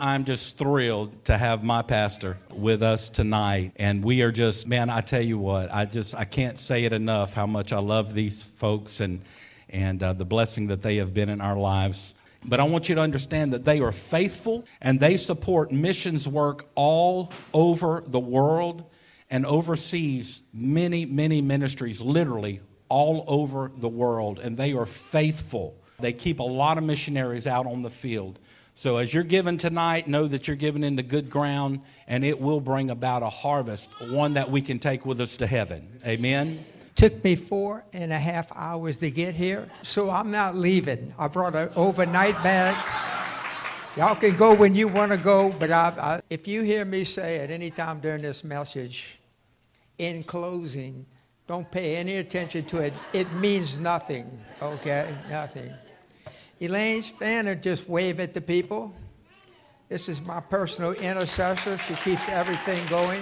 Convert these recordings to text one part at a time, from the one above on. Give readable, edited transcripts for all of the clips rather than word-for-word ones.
I'm just thrilled to have my pastor with us tonight. And we are just, man, I tell you what, I can't say it enough how much I love these folks and the blessing that they have been in our lives. But I want you to understand that they are faithful and they support missions work all over the world and oversees many, many ministries, literally all over the world. And they are faithful. They keep a lot of missionaries out on the field. So as you're giving tonight, know that you're giving into good ground, and it will bring about a harvest, one that we can take with us to heaven. Amen? Took me 4.5 hours to get here, so I'm not leaving. I brought an overnight bag. Y'all can go when you want to go, but if you hear me say at any time during this message, in closing, don't pay any attention to it. It means nothing, okay? Nothing. Elaine, stand and just wave at the people. This is my personal intercessor. She keeps everything going.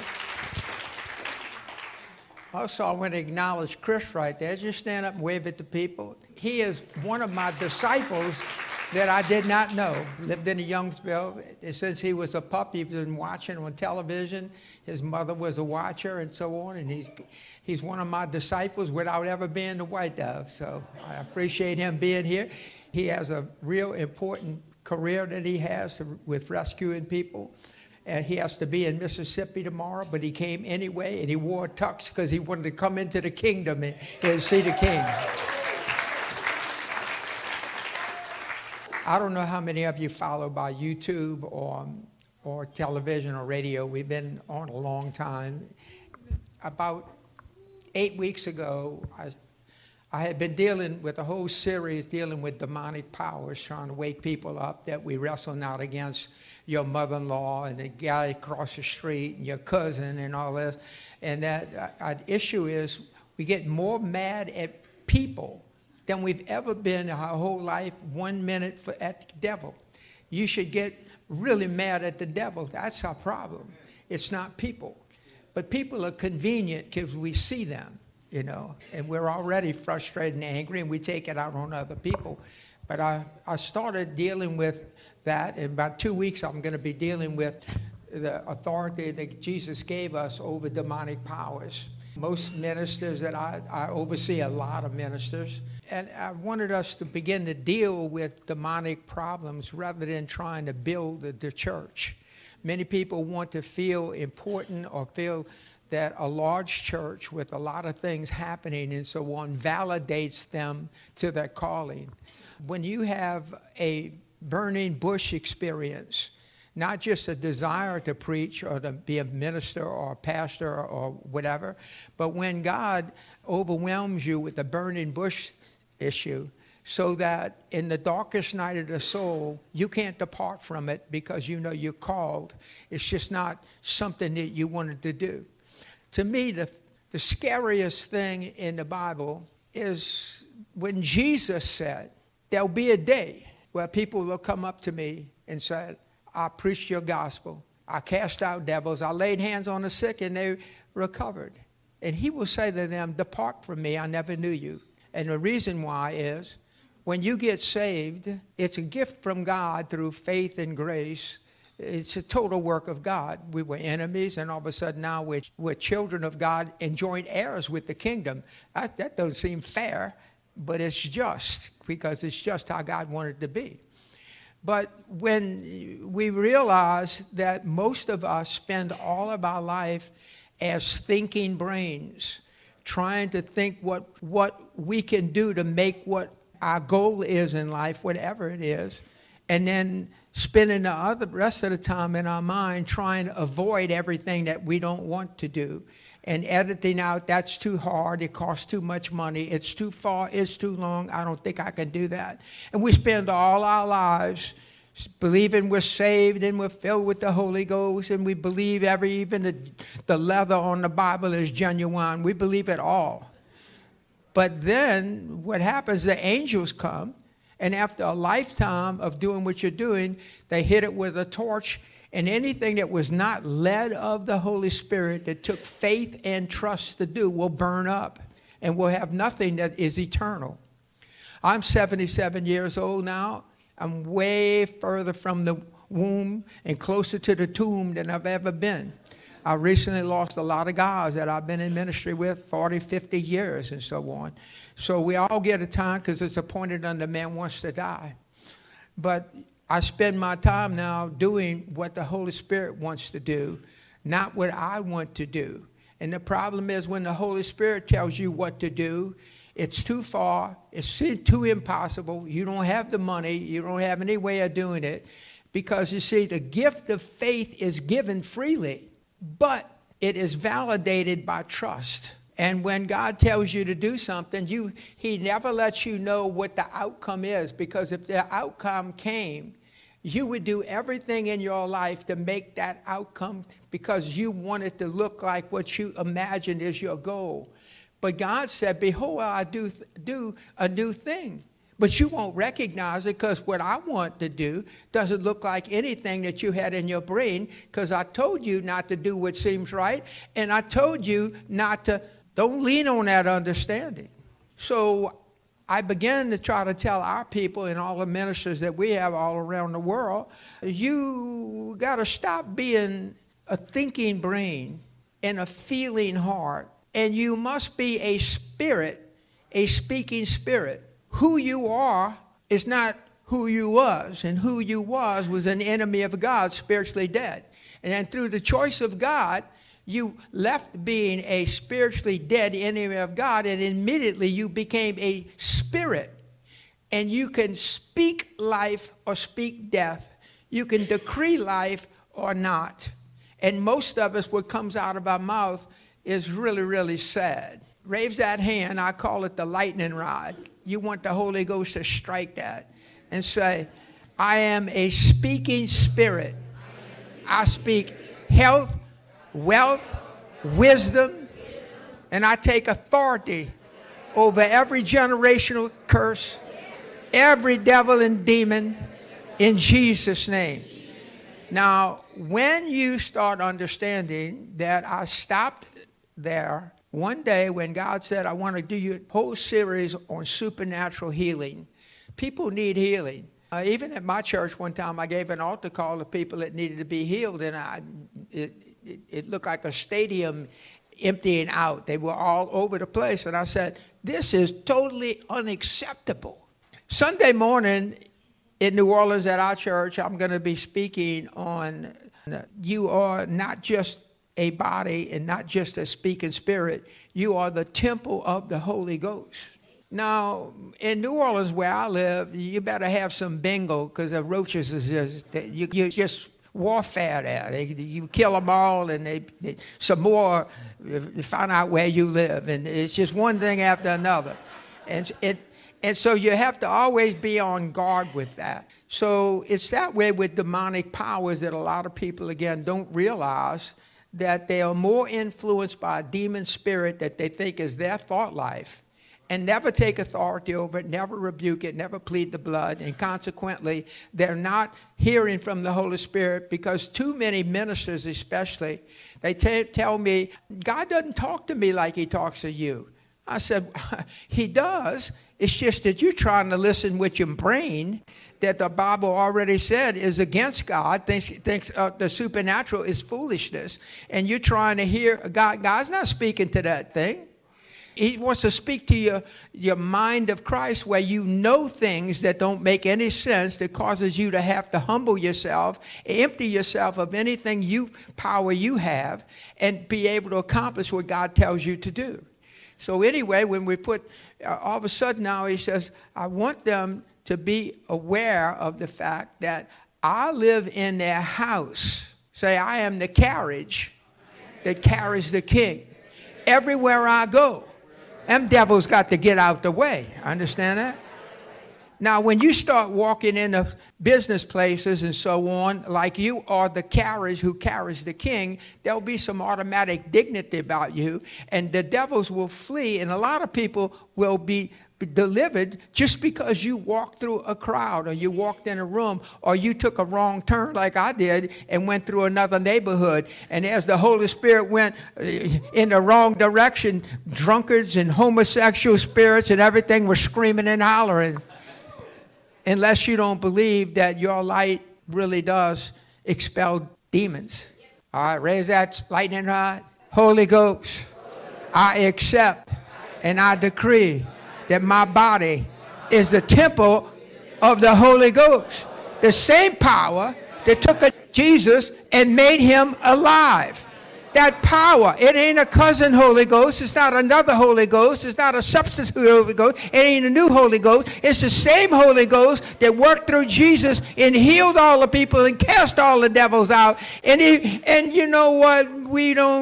Also, I want to acknowledge Chris right there. Just stand up and wave at the people. He is one of my disciples that I did not know. Lived in Youngsville. Since he was a pup, he's been watching on television. His mother was a watcher and so on. And he's one of my disciples without ever being the white dove. So I appreciate him being here. He has a real important career that he has with rescuing people. And he has to be in Mississippi tomorrow, but he came anyway, and he wore a tux because he wanted to come into the kingdom and see the king. I don't know how many of you follow by YouTube or television or radio. We've been on a long time. About 8 weeks ago, I had been dealing with a whole series dealing with demonic powers, trying to wake people up that we wrestle not against your mother-in-law and the guy across the street and your cousin and all this. And that issue is we get more mad at people than we've ever been in our whole life 1 minute at the devil. You should get really mad at the devil. That's our problem. It's not people. But people are convenient because we see them. You know, and we're already frustrated and angry, and we take it out on other people. But I started dealing with that. In about 2 weeks, I'm going to be dealing with the authority that Jesus gave us over demonic powers. Most ministers that I oversee, a lot of ministers, and I wanted us to begin to deal with demonic problems rather than trying to build the church. Many people want to feel important or feel that a large church with a lot of things happening and so on validates them to their calling. When you have a burning bush experience, not just a desire to preach or to be a minister or a pastor or whatever, but when God overwhelms you with the burning bush issue so that in the darkest night of the soul, you can't depart from it because you know you're called. It's just not something that you wanted to do. To me, the scariest thing in the Bible is when Jesus said, there'll be a day where people will come up to me and say, I preached your gospel. I cast out devils. I laid hands on the sick and they recovered. And he will say to them, depart from me, I never knew you. And the reason why is when you get saved, it's a gift from God through faith and grace. It's a total work of God. We were enemies, and all of a sudden now we're children of God and joint heirs with the kingdom. That doesn't seem fair, but it's just because it's just how God wanted it to be. But when we realize that most of us spend all of our life as thinking brains, trying to think what we can do to make what our goal is in life, whatever it is, and then spending the rest of the time in our mind trying to avoid everything that we don't want to do and editing out, that's too hard, it costs too much money, it's too far, it's too long, I don't think I can do that. And we spend all our lives believing we're saved and we're filled with the Holy Ghost and we believe even the leather on the Bible is genuine. We believe it all. But then what happens, the angels come, and after a lifetime of doing what you're doing, they hit it with a torch, and anything that was not led of the Holy Spirit that took faith and trust to do will burn up, and will have nothing that is eternal. I'm 77 years old now. I'm way further from the womb and closer to the tomb than I've ever been. I recently lost a lot of guys that I've been in ministry with 40, 50 years and so on. So we all get a time because it's appointed unto man wants to die. But I spend my time now doing what the Holy Spirit wants to do, not what I want to do. And the problem is when the Holy Spirit tells you what to do, it's too far, it's too impossible, you don't have the money, you don't have any way of doing it. Because you see, the gift of faith is given freely, but it is validated by trust. And when God tells you to do something, he never lets you know what the outcome is, because if the outcome came, you would do everything in your life to make that outcome because you want it to look like what you imagined is your goal. But God said, behold, I do a new thing. But you won't recognize it because what I want to do doesn't look like anything that you had in your brain, because I told you not to do what seems right, and I told you don't lean on that understanding. So I began to try to tell our people and all the ministers that we have all around the world, you got to stop being a thinking brain and a feeling heart, and you must be a spirit, a speaking spirit. Who you are is not who you was, and who you was an enemy of God, spiritually dead. And then through the choice of God, you left being a spiritually dead enemy of God, and immediately you became a spirit. And you can speak life or speak death. You can decree life or not. And most of us, what comes out of our mouth is really, really sad. Raise that hand. I call it the lightning rod. You want the Holy Ghost to strike that and say, I am a speaking spirit. I speak health, wealth, wisdom, and I take authority over every generational curse, every devil and demon, in Jesus' name. Now, when you start understanding that I stopped there, one day when God said, I want to do your whole series on supernatural healing. People need healing. Even at my church one time, I gave an altar call to people that needed to be healed, and it looked like a stadium emptying out. They were all over the place, and I said, this is totally unacceptable. Sunday morning in New Orleans at our church, I'm going to be speaking on you are not just a body and not just a speaking spirit. You are the temple of the Holy Ghost. Now, in New Orleans where I live, you better have some bingo, because the roaches is just warfare there. You kill them all, and they some more find out where you live, and it's just one thing after another. And so you have to always be on guard with that. So it's that way with demonic powers that a lot of people, again, don't realize that they are more influenced by a demon spirit that they think is their thought life, and never take authority over it, never rebuke it, never plead the blood, and consequently, they're not hearing from the Holy Spirit, because too many ministers especially, they tell me, God doesn't talk to me like he talks to you. I said, he does. It's just that you're trying to listen with your brain, that the Bible already said is against God, thinks the supernatural is foolishness, and you're trying to hear God. God's not speaking to that thing. He wants to speak to your mind of Christ, where you know things that don't make any sense, that causes you to have to humble yourself, empty yourself of anything power you have, and be able to accomplish what God tells you to do. So anyway, when we put, all of a sudden now he says, I want them to be aware of the fact that I live in their house. Say, I am the carriage that carries the king. Everywhere I go, them devils got to get out the way. Understand that? Now, when you start walking into business places and so on, like you are the carriage who carries the king, there'll be some automatic dignity about you, and the devils will flee, and a lot of people will be delivered just because you walked through a crowd, or you walked in a room, or you took a wrong turn like I did and went through another neighborhood. And as the Holy Spirit went in the wrong direction, drunkards and homosexual spirits and everything were screaming and hollering. Unless you don't believe that your light really does expel demons. All right, raise that lightning rod. Holy Ghost, I accept and I decree that my body is the temple of the Holy Ghost. The same power that took Jesus and made him alive. That power, it ain't a cousin Holy Ghost. It's not another Holy Ghost. It's not a substitute Holy Ghost. It ain't a new Holy Ghost. It's the same Holy Ghost that worked through Jesus and healed all the people and cast all the devils out. And you know what? We don't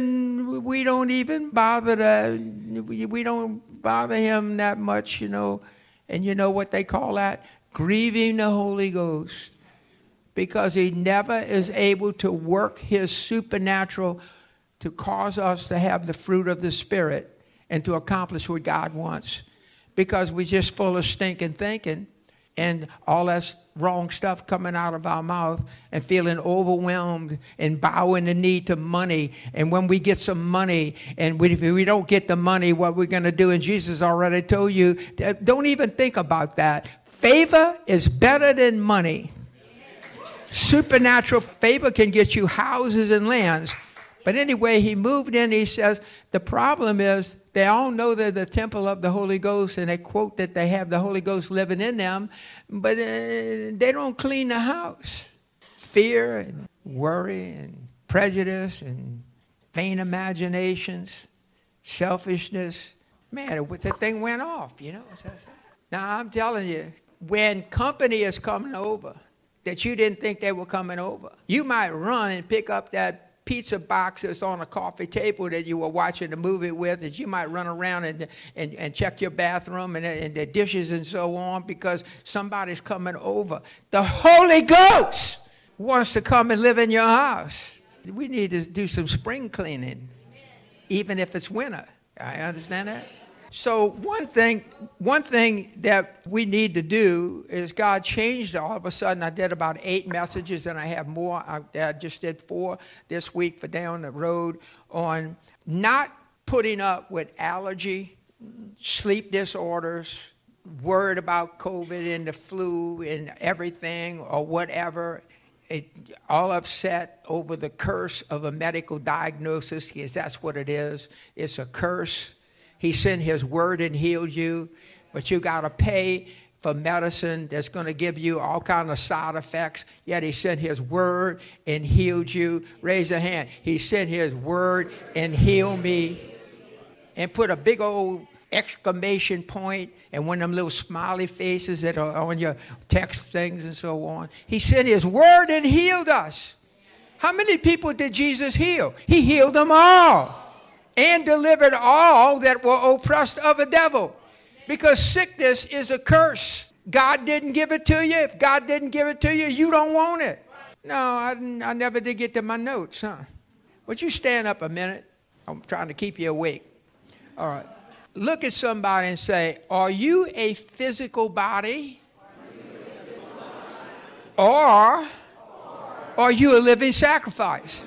bother him that much, you know. And you know what they call that? Grieving the Holy Ghost. Because he never is able to work his supernatural to cause us to have the fruit of the Spirit and to accomplish what God wants. Because we're just full of stinking thinking and all that wrong stuff coming out of our mouth and feeling overwhelmed and bowing the knee to money. And when we get some money and if we don't get the money, what we're going to do, and Jesus already told you, don't even think about that. Favor is better than money. Supernatural favor can get you houses and lands. But anyway, he moved in. He says, the problem is they all know they're the temple of the Holy Ghost, and they quote that they have the Holy Ghost living in them, but they don't clean the house. Fear and worry and prejudice and vain imaginations, selfishness. Man, the thing went off, you know. Now, I'm telling you, when company is coming over, that you didn't think they were coming over, you might run and pick up that pizza box that's on a coffee table that you were watching the movie with, and you might run around and check your bathroom and the dishes and so on because somebody's coming over. The Holy Ghost wants to come and live in your house. We need to do some spring cleaning, even if it's winter. I understand that? So one thing that we need to do is God changed all of a sudden. I did about 8 messages, and I have more. I just did 4 this week for down the road on not putting up with allergy, sleep disorders, worried about COVID and the flu and everything or whatever. All upset over the curse of a medical diagnosis, because that's what it is. It's a curse. He sent his word and healed you, but you got to pay for medicine that's going to give you all kind of side effects. Yet he sent his word and healed you. Raise your hand. He sent his word and healed me. And put a big old exclamation point and one of them little smiley faces that are on your text things and so on. He sent his word and healed us. How many people did Jesus heal? He healed them all. And delivered all that were oppressed of the devil. Because sickness is a curse. God didn't give it to you. If God didn't give it to you, you don't want it. No, I never did get to my notes, huh? Would you stand up a minute? I'm trying to keep you awake. All right. Look at somebody and say, are you a physical body? Or are you a living sacrifice?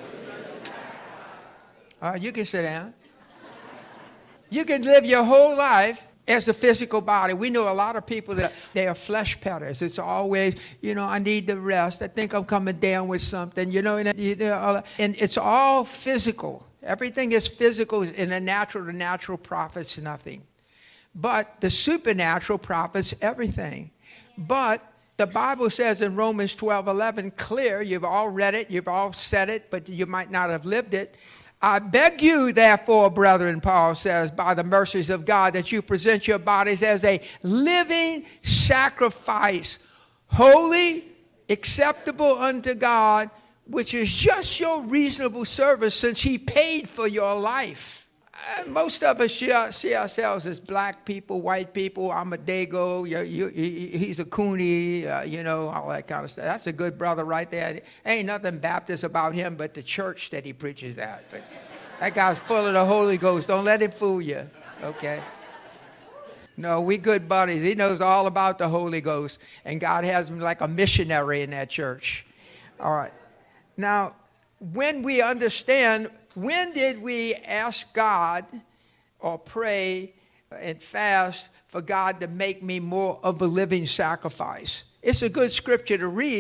You can sit down. You can live your whole life as a physical body. We know a lot of people that they are flesh petters. It's always, I need the rest. I think I'm coming down with something, and it's all physical. Everything is physical. In the natural profits nothing. But the supernatural profits everything. But the Bible says in Romans 12:11, clear, you've all read it, you've all said it, but you might not have lived it. I beg you, therefore, brethren, Paul says, by the mercies of God, that you present your bodies as a living sacrifice, holy, acceptable unto God, which is just your reasonable service, since he paid for your life. Most of us see ourselves as black people, white people. I'm a Dago, he's a Cooney, all that kind of stuff. That's a good brother right there. Ain't nothing Baptist about him but the church that he preaches at. But that guy's full of the Holy Ghost. Don't let him fool you, okay? No, we good buddies. He knows all about the Holy Ghost, and God has him like a missionary in that church. All right. Now, when we understand, when did we ask God or pray and fast for God to make me more of a living sacrifice? It's a good scripture to read,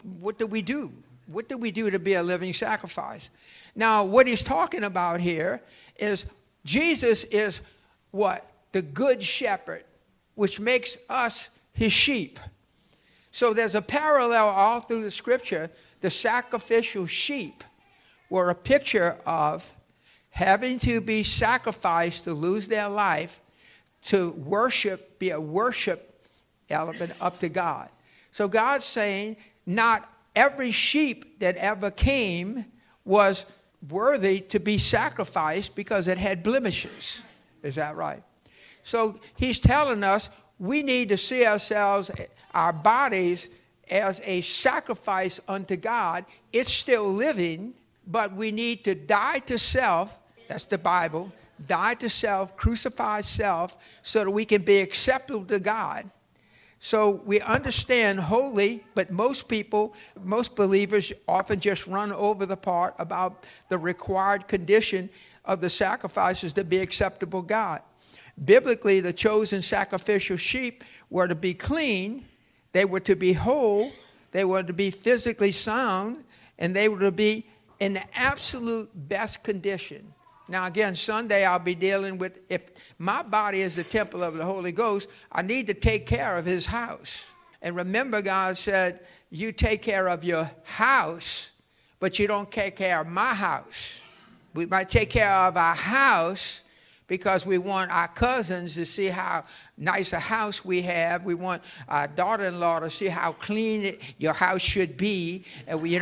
what do we do? What do we do to be a living sacrifice? Now, what he's talking about here is Jesus is what? The good shepherd, which makes us his sheep. So there's a parallel all through the scripture. The sacrificial sheep were a picture of having to be sacrificed to lose their life to worship, be a worship element up to God. So God's saying not every sheep that ever came was worthy to be sacrificed because it had blemishes. Is that right? So he's telling us we need to see ourselves, our bodies, as a sacrifice unto God. It's still living, but we need to die to self. That's the Bible. Die to self, crucify self, so that we can be acceptable to God. So we understand holy, but most people, most believers often just run over the part about the required condition of the sacrifices to be acceptable to God. Biblically, the chosen sacrificial sheep were to be clean, they were to be whole, they were to be physically sound, and they were to be in the absolute best condition. Now, again, Sunday I'll be dealing with, if my body is the temple of the Holy Ghost, I need to take care of his house. And remember, God said, you take care of your house, but you don't take care of my house. We might take care of our house because we want our cousins to see how nice a house we have. We want our daughter-in-law to see how clean your house should be. And you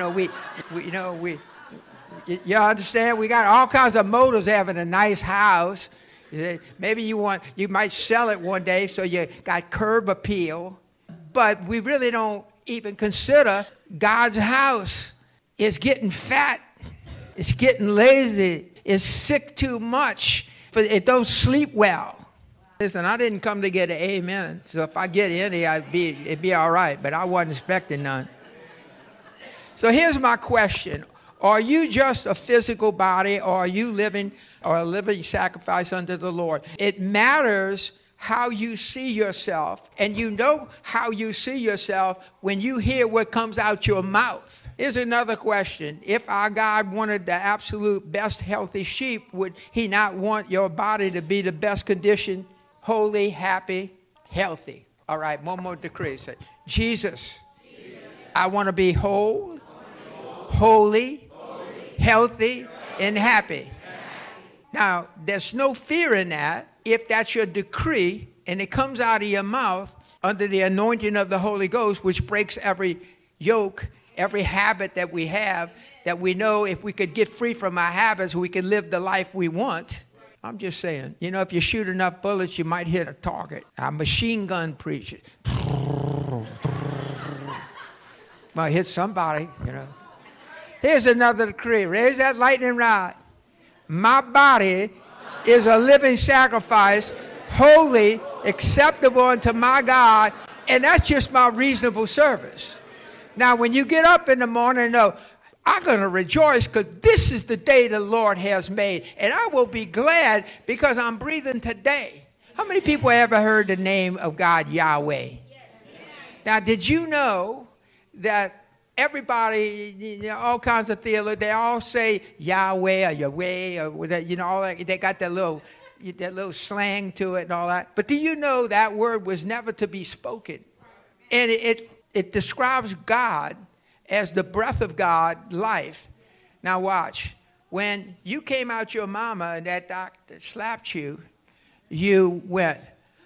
understand? We got all kinds of motives having a nice house. Maybe you might sell it one day, so you got curb appeal. But we really don't even consider God's house is getting fat. It's getting lazy. It's sick too much. But it don't sleep well. Listen, I didn't come to get an amen. So if I get any, it'd be all right. But I wasn't expecting none. So here's my question. Are you just a physical body, or are you living or a living sacrifice unto the Lord? It matters how you see yourself, and you know how you see yourself when you hear what comes out your mouth. Here's another question. If our God wanted the absolute best healthy sheep, would he not want your body to be the best condition, holy, happy, healthy? All right, one more decree. Say, Jesus, I want to be whole, holy, healthy, and happy. Now, there's no fear in that if that's your decree and it comes out of your mouth under the anointing of the Holy Ghost, which breaks every yoke, every habit that we have, that we know if we could get free from our habits, we could live the life we want. I'm just saying, if you shoot enough bullets, you might hit a target. A machine gun preacher. Might hit somebody, Here's another decree. Raise that lightning rod. My body is a living sacrifice, holy, acceptable unto my God, and that's just my reasonable service. Now, when you get up in the morning, know, I'm going to rejoice because this is the day the Lord has made, and I will be glad because I'm breathing today. How many people ever heard the name of God, Yahweh? Now, did you know that everybody, all kinds of theologians, they all say Yahweh or Yahweh or whatever, all that. They got that little slang to it and all that. But do you know that word was never to be spoken? And it describes God as the breath of God, life. Now watch. When you came out your mama and that doctor slapped you, you went,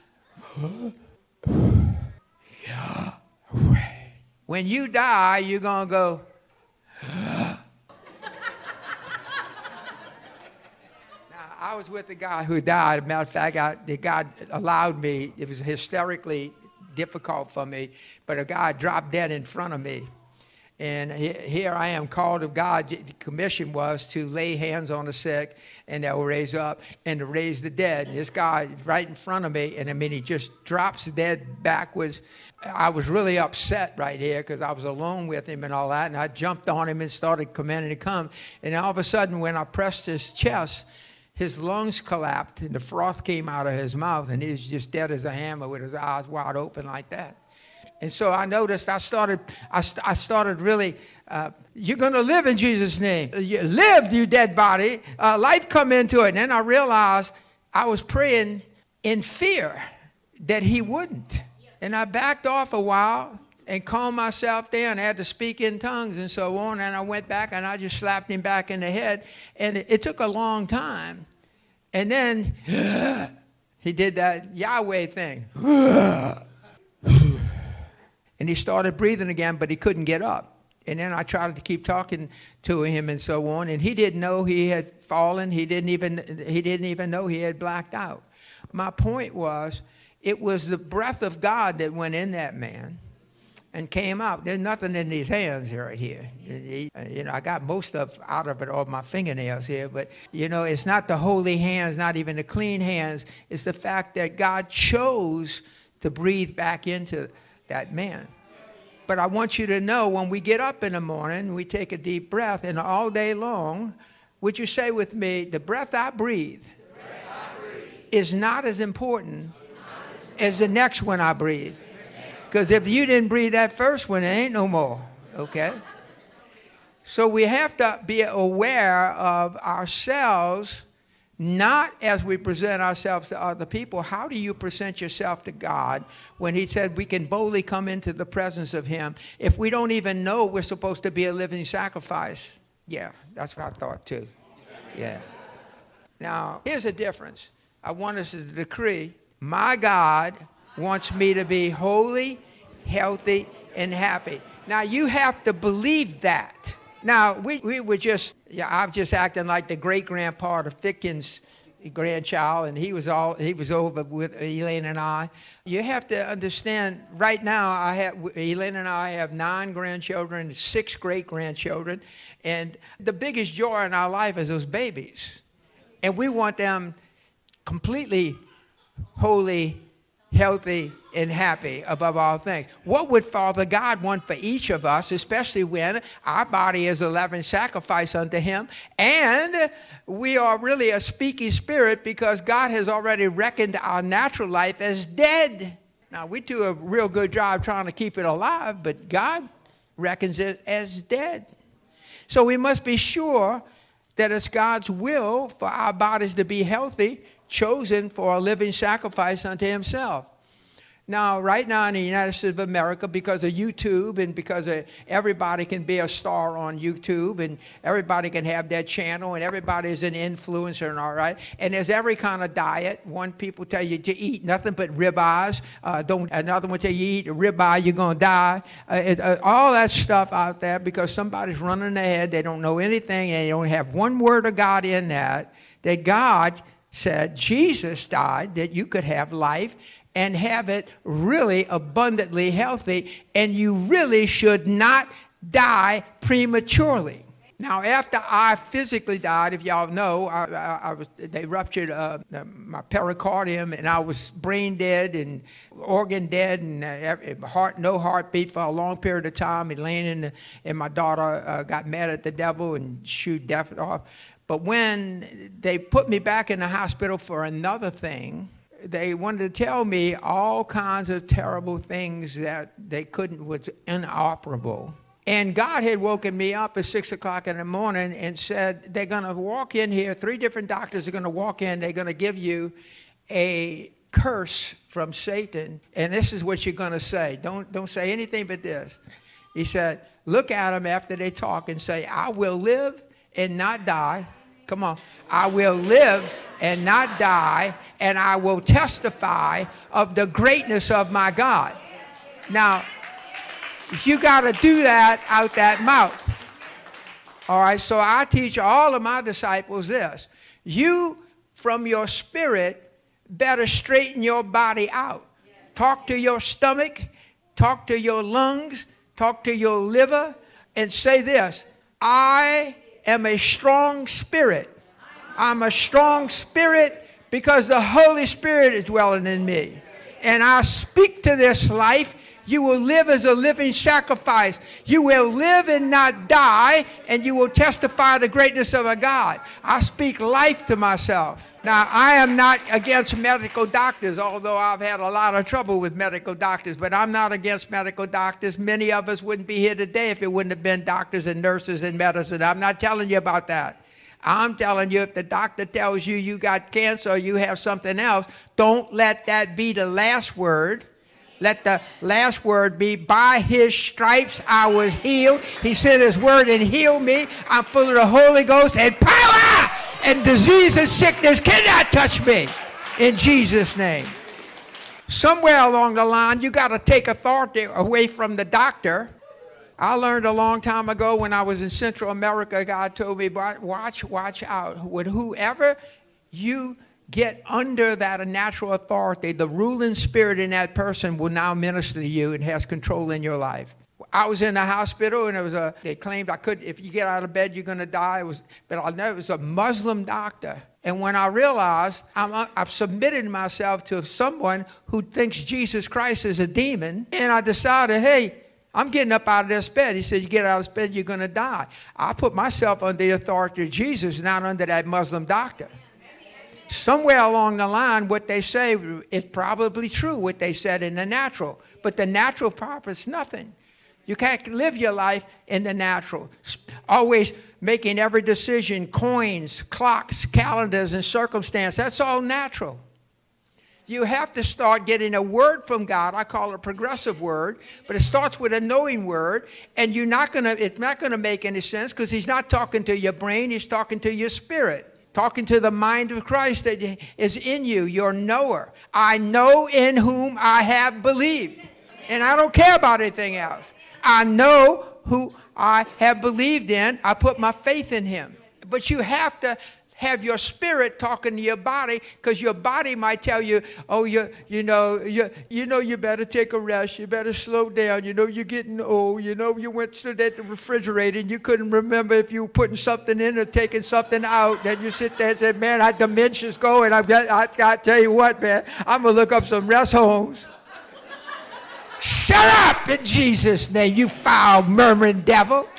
Yahweh. When you die, you're going to go, Now, I was with a guy who died. As a matter of fact, God allowed me. It was hysterically difficult for me, but a guy dropped dead in front of me. And here I am, called of God. The commission was to lay hands on the sick, and they'll raise up, and to raise the dead. And this guy right in front of me, and he just drops dead backwards. I was really upset right here because I was alone with him and all that, and I jumped on him and started commanding to come. And all of a sudden, when I pressed his chest, his lungs collapsed, and the froth came out of his mouth, and he was just dead as a hammer with his eyes wide open like that. And so I noticed I started really, you're going to live in Jesus' name. You live, you dead body. Life come into it. And then I realized I was praying in fear that he wouldn't. And I backed off a while and calmed myself down. I had to speak in tongues and so on. And I went back and I just slapped him back in the head. And it took a long time. And then he did that Yahweh thing. And he started breathing again, but he couldn't get up. And then I tried to keep talking to him and so on. And he didn't know he had fallen. He didn't even know he had blacked out. My point was, it was the breath of God that went in that man and came out. There's nothing in these hands right here. I got most out of it on my fingernails here, but it's not the holy hands, not even the clean hands. It's the fact that God chose to breathe back into that man. But I want you to know, when we get up in the morning, we take a deep breath, and all day long, would you say with me, the breath I breathe is not as important as the next one I breathe. Because if you didn't breathe that first one, there ain't no more, okay? So we have to be aware of ourselves, not as we present ourselves to other people. How do you present yourself to God when he said we can boldly come into the presence of him if we don't even know we're supposed to be a living sacrifice? Yeah, that's what I thought too. Yeah. Now, here's a difference. I want us to decree, my God wants me to be holy, healthy, and happy. Now, you have to believe that. Now, we were just, I'm just acting like the great-grandpa of Fickens' grandchild, and he was over with Elaine and I. You have to understand, right now, Elaine and I have 9 grandchildren, 6 great-grandchildren, and the biggest joy in our life is those babies. And we want them completely holy, healthy, and happy above all things. What would Father God want for each of us, especially when our body is a living sacrifice unto him, and we are really a speaking spirit because God has already reckoned our natural life as dead. Now, we do a real good job trying to keep it alive, but God reckons it as dead. So we must be sure that it's God's will for our bodies to be healthy, chosen for a living sacrifice unto himself. Now, right now in the United States of America, because of YouTube and because everybody can be a star on YouTube and everybody can have their channel and everybody is an influencer and all right. And there's every kind of diet. One people tell you to eat nothing but ribeyes. Another one tell you eat a ribeye, you're going to die. All that stuff out there because somebody's running ahead. They don't know anything and they don't have one word of God in that God said Jesus died that you could have life and have it really abundantly healthy, and you really should not die prematurely. Now, after I physically died, if y'all know, they ruptured my pericardium, and I was brain dead and organ dead, and no heartbeat for a long period of time. Elaine and my daughter got mad at the devil and shooed death off. But when they put me back in the hospital for another thing, they wanted to tell me all kinds of terrible things that was inoperable. And God had woken me up at 6 o'clock in the morning and said, they're going to walk in here, 3 different doctors are going to walk in, they're going to give you a curse from Satan, and this is what you're going to say. Don't say anything but this. He said, look at them after they talk and say, I will live and not die. Come on. I will live and not die, and I will testify of the greatness of my God. Now, you got to do that out that mouth. All right, so I teach all of my disciples this. You, from your spirit, better straighten your body out. Talk to your stomach, talk to your lungs, talk to your liver, and say this, I am a strong spirit. I'm a strong spirit because the Holy Spirit is dwelling in me. And I speak to this life You will live as a living sacrifice. You will live and not die, and you will testify the greatness of a God. I speak life to myself. Now, I am not against medical doctors, although I've had a lot of trouble with medical doctors, but I'm not against medical doctors. Many of us wouldn't be here today if it wouldn't have been doctors and nurses in medicine. I'm not telling you about that. I'm telling you, if the doctor tells you you got cancer or you have something else, don't let that be the last word. Let the last word be, by his stripes I was healed. He sent his word and healed me. I'm full of the Holy Ghost and power, and disease and sickness cannot touch me. In Jesus' name. Somewhere along the line, you got to take authority away from the doctor. I learned a long time ago when I was in Central America, God told me, watch out. With whoever you get under that natural authority, the ruling spirit in that person will now minister to you and has control in your life. I was in the hospital, and they claimed if you get out of bed, you're going to die. It was a Muslim doctor. And when I realized I've submitted myself to someone who thinks Jesus Christ is a demon, and I decided, hey, I'm getting up out of this bed. He said, you get out of this bed, you're going to die. I put myself under the authority of Jesus, not under that Muslim doctor. Somewhere along the line, what they say is probably true, what they said in the natural. But the natural profits nothing. You can't live your life in the natural. Always making every decision, coins, clocks, calendars, and circumstance. That's all natural. You have to start getting a word from God. I call it a progressive word, but it starts with a knowing word, and it's not going to make any sense because he's not talking to your brain, he's talking to your spirit. Talking to the mind of Christ that is in you, your knower. I know in whom I have believed. And I don't care about anything else. I know who I have believed in. I put my faith in him. But you have to have your spirit talking to your body, because your body might tell you, oh, you better take a rest, you better slow down, you're getting old, you went to that refrigerator and you couldn't remember if you were putting something in or taking something out. Then you sit there and say, man, our dementia's going. I got to tell you what, man, I'm going to look up some rest homes. Shut up in Jesus' name, you foul, murmuring devil.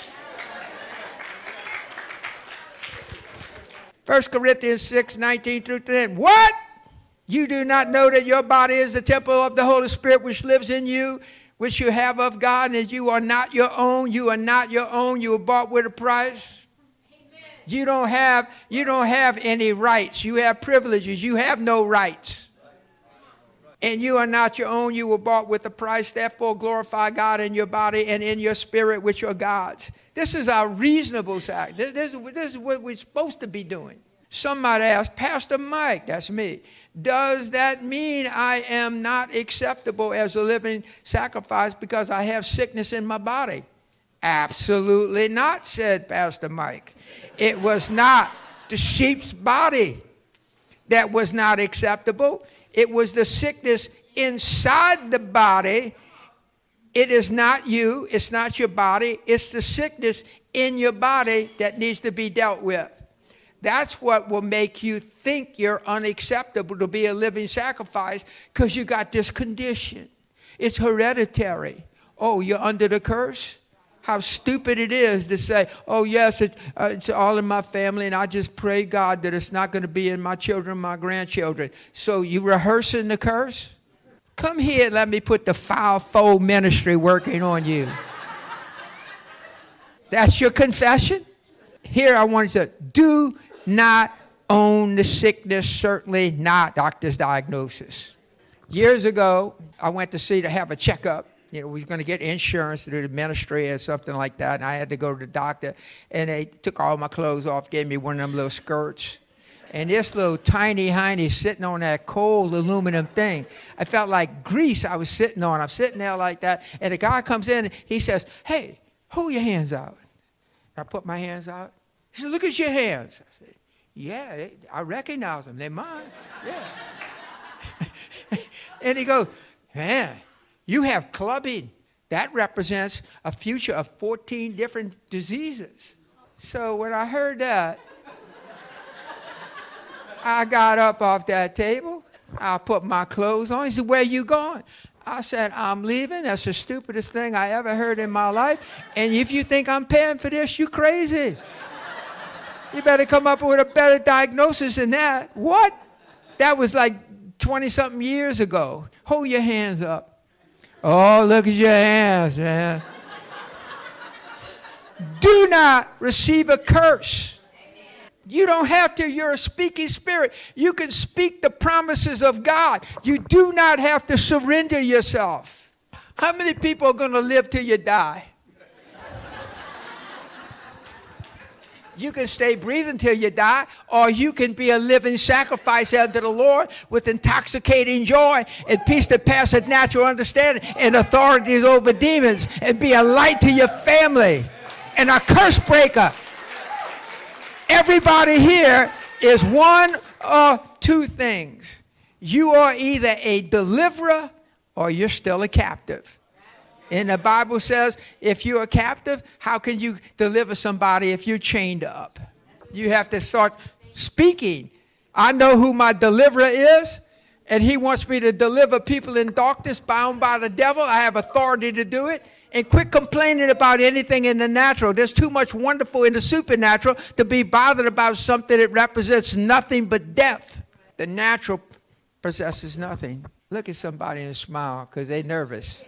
1 Corinthians 6:19 through 10. What? You do not know that your body is the temple of the Holy Spirit which lives in you, which you have of God, and that you are not your own. You are not your own. You were bought with a price. Amen. You don't have any rights. You have privileges. You have no rights. And you are not your own. You were bought with a price. Therefore, glorify God in your body and in your spirit, which are God's. This is our reasonable side. This is what we're supposed to be doing. Somebody asked, Pastor Mike, that's me, does that mean I am not acceptable as a living sacrifice because I have sickness in my body? Absolutely not, said Pastor Mike. It was not the sheep's body that was not acceptable. It was the sickness inside the body. It is not you. It's not your body. It's the sickness in your body that needs to be dealt with. That's what will make you think you're unacceptable to be a living sacrifice, because you got this condition. It's hereditary. Oh, you're under the curse? How stupid it is to say, oh, yes, it's all in my family, and I just pray, God, that it's not going to be in my children, my grandchildren. So you rehearsing the curse? Come here and let me put the fivefold ministry working on you. That's your confession? Here I want you to do not own the sickness, certainly not doctor's diagnosis. Years ago, I went to have a checkup. We were going to get insurance through the ministry or something like that, and I had to go to the doctor, and they took all my clothes off, gave me one of them little skirts, and this little tiny hiney sitting on that cold aluminum thing. I felt like grease I was sitting on. I'm sitting there like that, and the guy comes in, and he says, hey, hold your hands out. And I put my hands out. He said, look at your hands. I said, yeah, I recognize them. They're mine. Yeah. And he goes, man, you have clubbing. That represents a future of 14 different diseases. So when I heard that, I got up off that table. I put my clothes on. He said, where you going? I said, I'm leaving. That's the stupidest thing I ever heard in my life. And if you think I'm paying for this, you crazy. You better come up with a better diagnosis than that. What? That was like 20-something years ago. Hold your hands up. Oh, look at your hands, man. Do not receive a curse. You don't have to. You're a speaking spirit. You can speak the promises of God. You do not have to surrender yourself. How many people are going to live till you die? You can stay breathing till you die, or you can be a living sacrifice unto the Lord with intoxicating joy and peace that passeth natural understanding and authorities over demons, and be a light to your family and a curse breaker. Everybody here is one or two things. You are either a deliverer or you're still a captive. And the Bible says, if you're a captive, how can you deliver somebody if you're chained up? You have to start speaking. I know who my deliverer is, and he wants me to deliver people in darkness bound by the devil. I have authority to do it. And quit complaining about anything in the natural. There's too much wonderful in the supernatural to be bothered about something that represents nothing but death. The natural possesses nothing. Look at somebody and smile because they're nervous.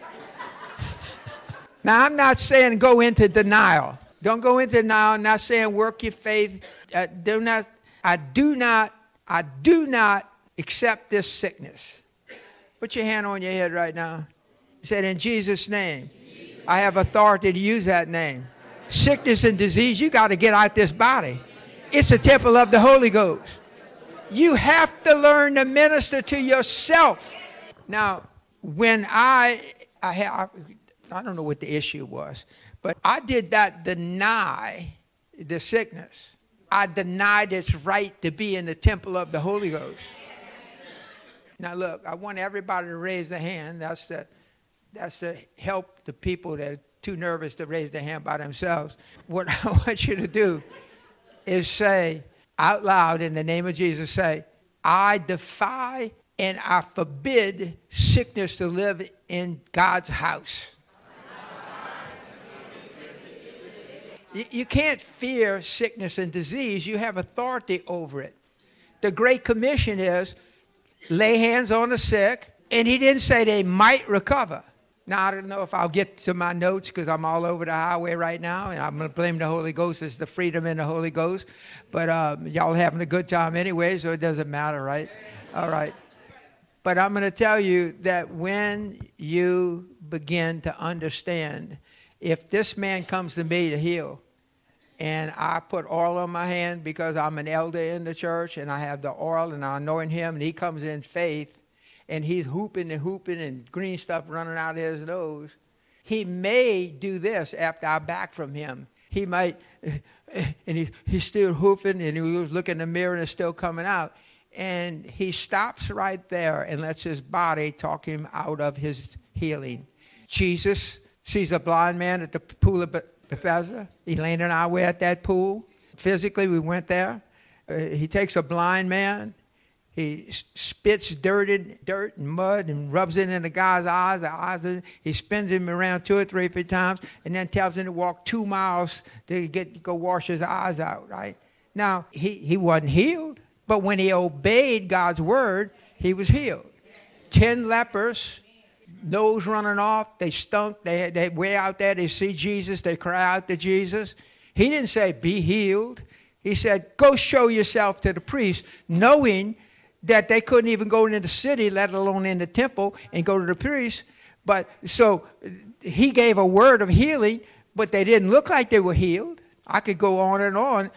Now, I'm not saying go into denial. Don't go into denial. I'm not saying work your faith. I do not accept this sickness. Put your hand on your head right now. He said, in Jesus' name, I have authority to use that name. Sickness and disease, you got to get out this body. It's a temple of the Holy Ghost. You have to learn to minister to yourself. Now, when I don't know what the issue was, but I did not deny the sickness. I denied its right to be in the temple of the Holy Ghost. Now look, I want everybody to raise their hand. That's to help the people that are too nervous to raise their hand by themselves. What I want you to do is say out loud in the name of Jesus, say, I defy and I forbid sickness to live in God's house. You can't fear sickness and disease. You have authority over it. The Great Commission is lay hands on the sick, and he didn't say they might recover. Now, I don't know if I'll get to my notes because I'm all over the highway right now, and I'm going to blame the Holy Ghost. It's the freedom in the Holy Ghost. But y'all having a good time anyway, so it doesn't matter, right? All right. But I'm going to tell you that when you begin to understand, if this man comes to me to heal, and I put oil on my hand because I'm an elder in the church, and I have the oil, and I anoint him, and he comes in faith, and he's hooping and green stuff running out of his nose, he may do this after I back from him. He might, and he's still hooping, and he was looking in the mirror, and it's still coming out. And he stops right there and lets his body talk him out of his healing. Jesus sees a blind man at the pool of Bethesda. Elaine and I were at that pool. Physically, we went there. He takes a blind man. He spits dirt and mud and rubs it in the guy's eyes. He spins him around 2 or 3 times and then tells him to walk 2 miles to go wash his eyes out, right? Now, he wasn't healed, but when he obeyed God's word, he was healed. 10 lepers, nose running off, they stunk, they way out there, they see Jesus, they cry out to Jesus. He didn't say, be healed. He said, go show yourself to the priest, knowing that they couldn't even go into the city, let alone in the temple, and go to the priest. But so he gave a word of healing, but they didn't look like they were healed. I could go on and on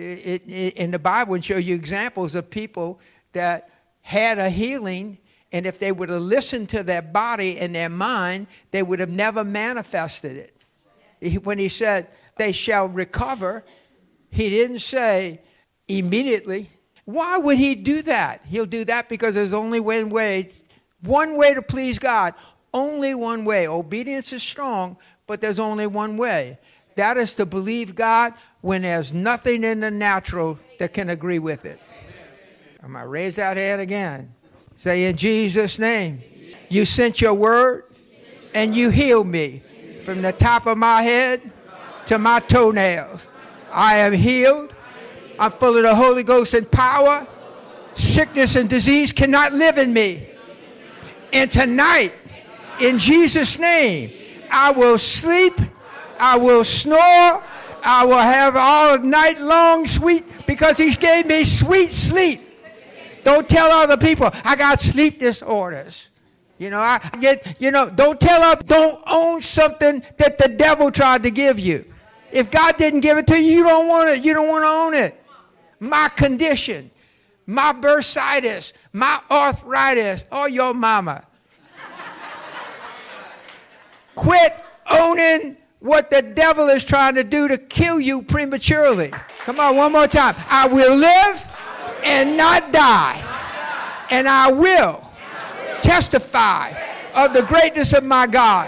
in the Bible and show you examples of people that had a healing, and if they would have listened to their body and their mind, they would have never manifested it. When he said, they shall recover, he didn't say immediately. Why would he do that? He'll do that because there's only one way to please God. Only one way. Obedience is strong, but there's only one way. That is to believe God when there's nothing in the natural that can agree with it. I'm going to raise that hand again. Say, in Jesus' name, You sent your word and you healed me from the top of my head to my toenails. I am healed. I'm full of the Holy Ghost and power. Sickness and disease cannot live in me. And tonight, in Jesus' name, I will sleep, I will snore, I will have all night long sweet, because he gave me sweet sleep. Don't tell other people, I got sleep disorders. Don't tell others, don't own something that the devil tried to give you. If God didn't give it to you, you don't want it. You don't want to own it. My condition, my bursitis, my arthritis, or your mama. Quit owning what the devil is trying to do to kill you prematurely. Come on, one more time. I will live and not die. And I will testify of the greatness of my God.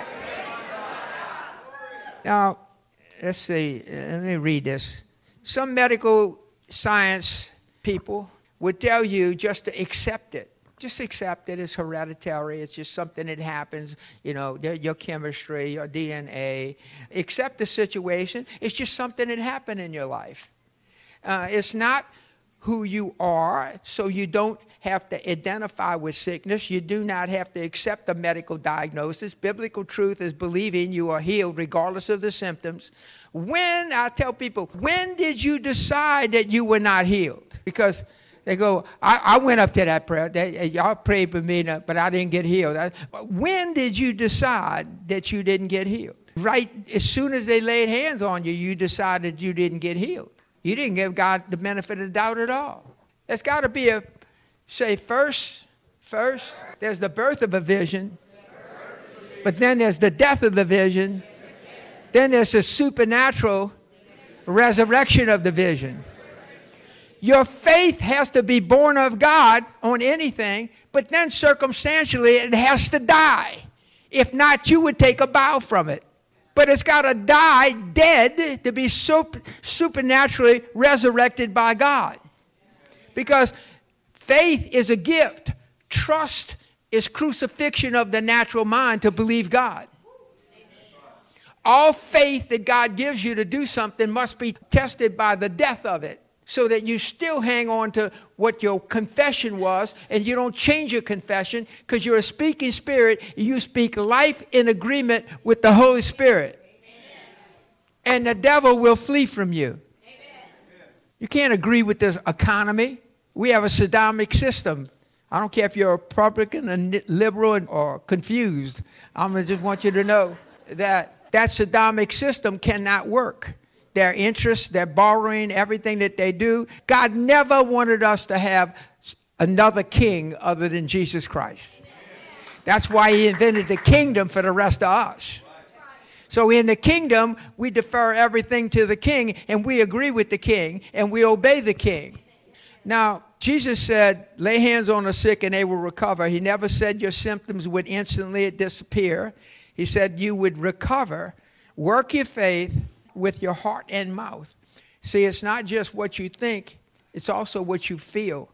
Now, let's see. Let me read this. Some medical science people would tell you just to accept it. Just accept it. It's hereditary. It's just something that happens, your chemistry, your DNA. Accept the situation. It's just something that happened in your life. It's not who you are, so you don't have to identify with sickness. You do not have to accept the medical diagnosis. Biblical truth is believing you are healed regardless of the symptoms. I tell people, when did you decide that you were not healed? Because they go, I went up to that prayer. Y'all prayed for me, but I didn't get healed. When did you decide that you didn't get healed? Right as soon as they laid hands on you, you decided you didn't get healed. You didn't give God the benefit of the doubt at all. There's got to be first, there's the birth of a vision, but then there's the death of the vision, then there's the supernatural resurrection of the vision. Your faith has to be born of God on anything, but then circumstantially it has to die. If not, you would take a bow from it. But it's got to die dead to be supernaturally resurrected by God. Because faith is a gift. Trust is crucifixion of the natural mind to believe God. All faith that God gives you to do something must be tested by the death of it, so that you still hang on to what your confession was, and you don't change your confession, because you're a speaking spirit. You speak life in agreement with the Holy Spirit. Amen. And the devil will flee from you. Amen. You can't agree with this economy. We have a Saddamic system. I don't care if you're a Republican, a liberal, or confused. I just want you to know that Saddamic system cannot work. Their interests, their borrowing, everything that they do. God never wanted us to have another king other than Jesus Christ. That's why he invented the kingdom for the rest of us. So in the kingdom, we defer everything to the king, and we agree with the king, and we obey the king. Now, Jesus said, lay hands on the sick and they will recover. He never said your symptoms would instantly disappear. He said you would recover. Work your faith with your heart and mouth. See, it's not just what you think, it's also what you feel.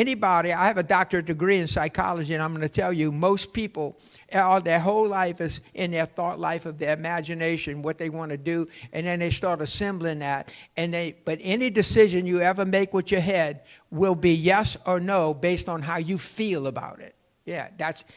I have a doctorate degree in psychology, and I'm going to tell you, most people, their whole life is in their thought life of their imagination, what they want to do, and then they start assembling that. But any decision you ever make with your head will be yes or no based on how you feel about it. Yeah,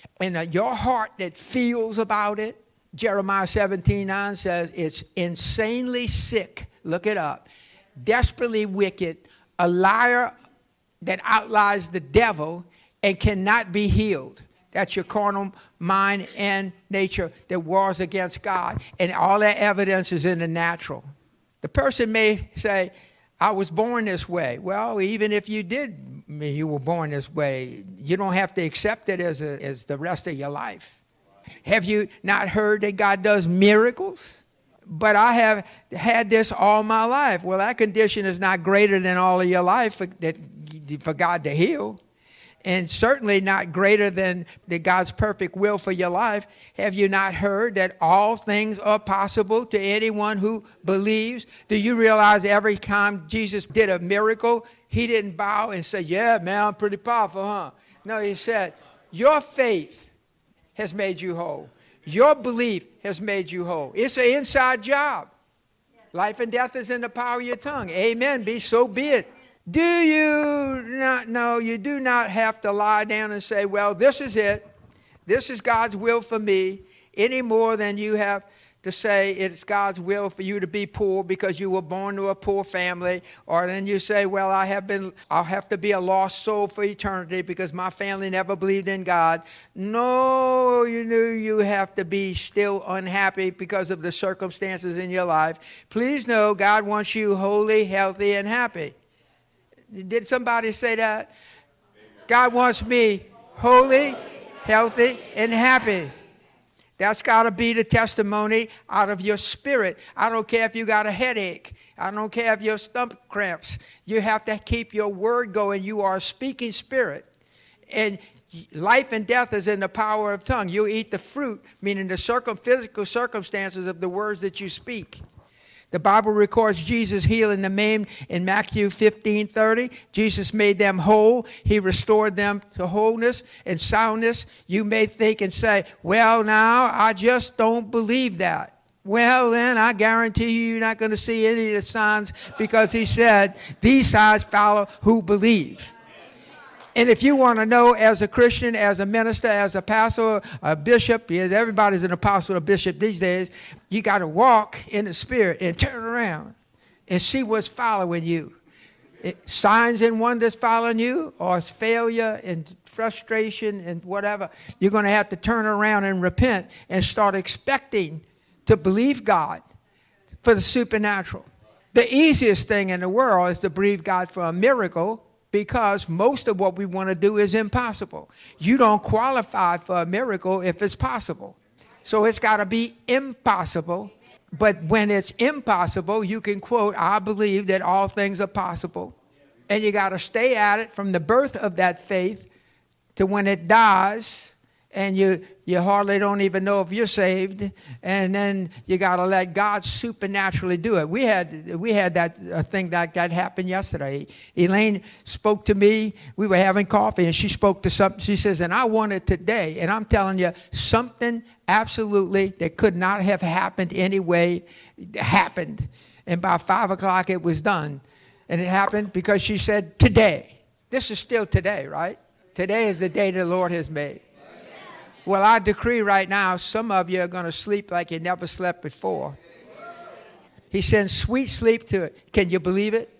your heart that feels about it. Jeremiah 17:9 says it's insanely sick. Look it up. Desperately wicked, a liar that outlies the devil and cannot be healed. That's your carnal mind and nature that wars against God. And all that evidence is in the natural. The person may say, I was born this way. Well, even if you were born this way, you don't have to accept it as the rest of your life. Have you not heard that God does miracles? But I have had this all my life. Well, that condition is not greater than all of your life for God to heal. And certainly not greater than God's perfect will for your life. Have you not heard that all things are possible to anyone who believes? Do you realize every time Jesus did a miracle, he didn't bow and say, yeah, man, I'm pretty powerful, huh? No, he said, your faith has made you whole. Your belief has made you whole. It's an inside job. Life and death is in the power of your tongue. Amen. So be it. Do you not know? You do not have to lie down and say, well, this is it. This is God's will for me, any more than you have to say it's God's will for you to be poor because you were born to a poor family. Or then you say, well, I'll have to be a lost soul for eternity because my family never believed in God. No, you have to be still unhappy because of the circumstances in your life. Please know God wants you holy, healthy, and happy. Did somebody say that? God wants me holy, healthy, and happy. That's got to be the testimony out of your spirit. I don't care if you got a headache. I don't care if your stomach cramps. You have to keep your word going. You are a speaking spirit. And life and death is in the power of tongue. You eat the fruit, meaning the physical circumstances of the words that you speak. The Bible records Jesus healing the maimed in Matthew 15:30. Jesus made them whole. He restored them to wholeness and soundness. You may think and say, well, now, I just don't believe that. Well, then, I guarantee you're not going to see any of the signs because he said, these signs follow who believe. And if you want to know as a Christian, as a minister, as a pastor, a bishop, because everybody's an apostle or bishop these days, you got to walk in the Spirit and turn around and see what's following you. Signs and wonders following you, or it's failure and frustration and whatever. You're going to have to turn around and repent and start expecting to believe God for the supernatural. The easiest thing in the world is to believe God for a miracle, because most of what we want to do is impossible. You don't qualify for a miracle if it's possible. So it's got to be impossible. But when it's impossible, you can quote, I believe that all things are possible. And you got to stay at it from the birth of that faith to when it dies. And you hardly don't even know if you're saved. And then you got to let God supernaturally do it. We had that thing that happened yesterday. Elaine spoke to me. We were having coffee, and she spoke to something. She says, and I want it today. And I'm telling you, something absolutely that could not have happened anyway happened. And by 5 o'clock, it was done. And it happened because she said, today. This is still today, right? Today is the day the Lord has made. Well, I decree right now, some of you are going to sleep like you never slept before. He sends sweet sleep to it. Can you believe it?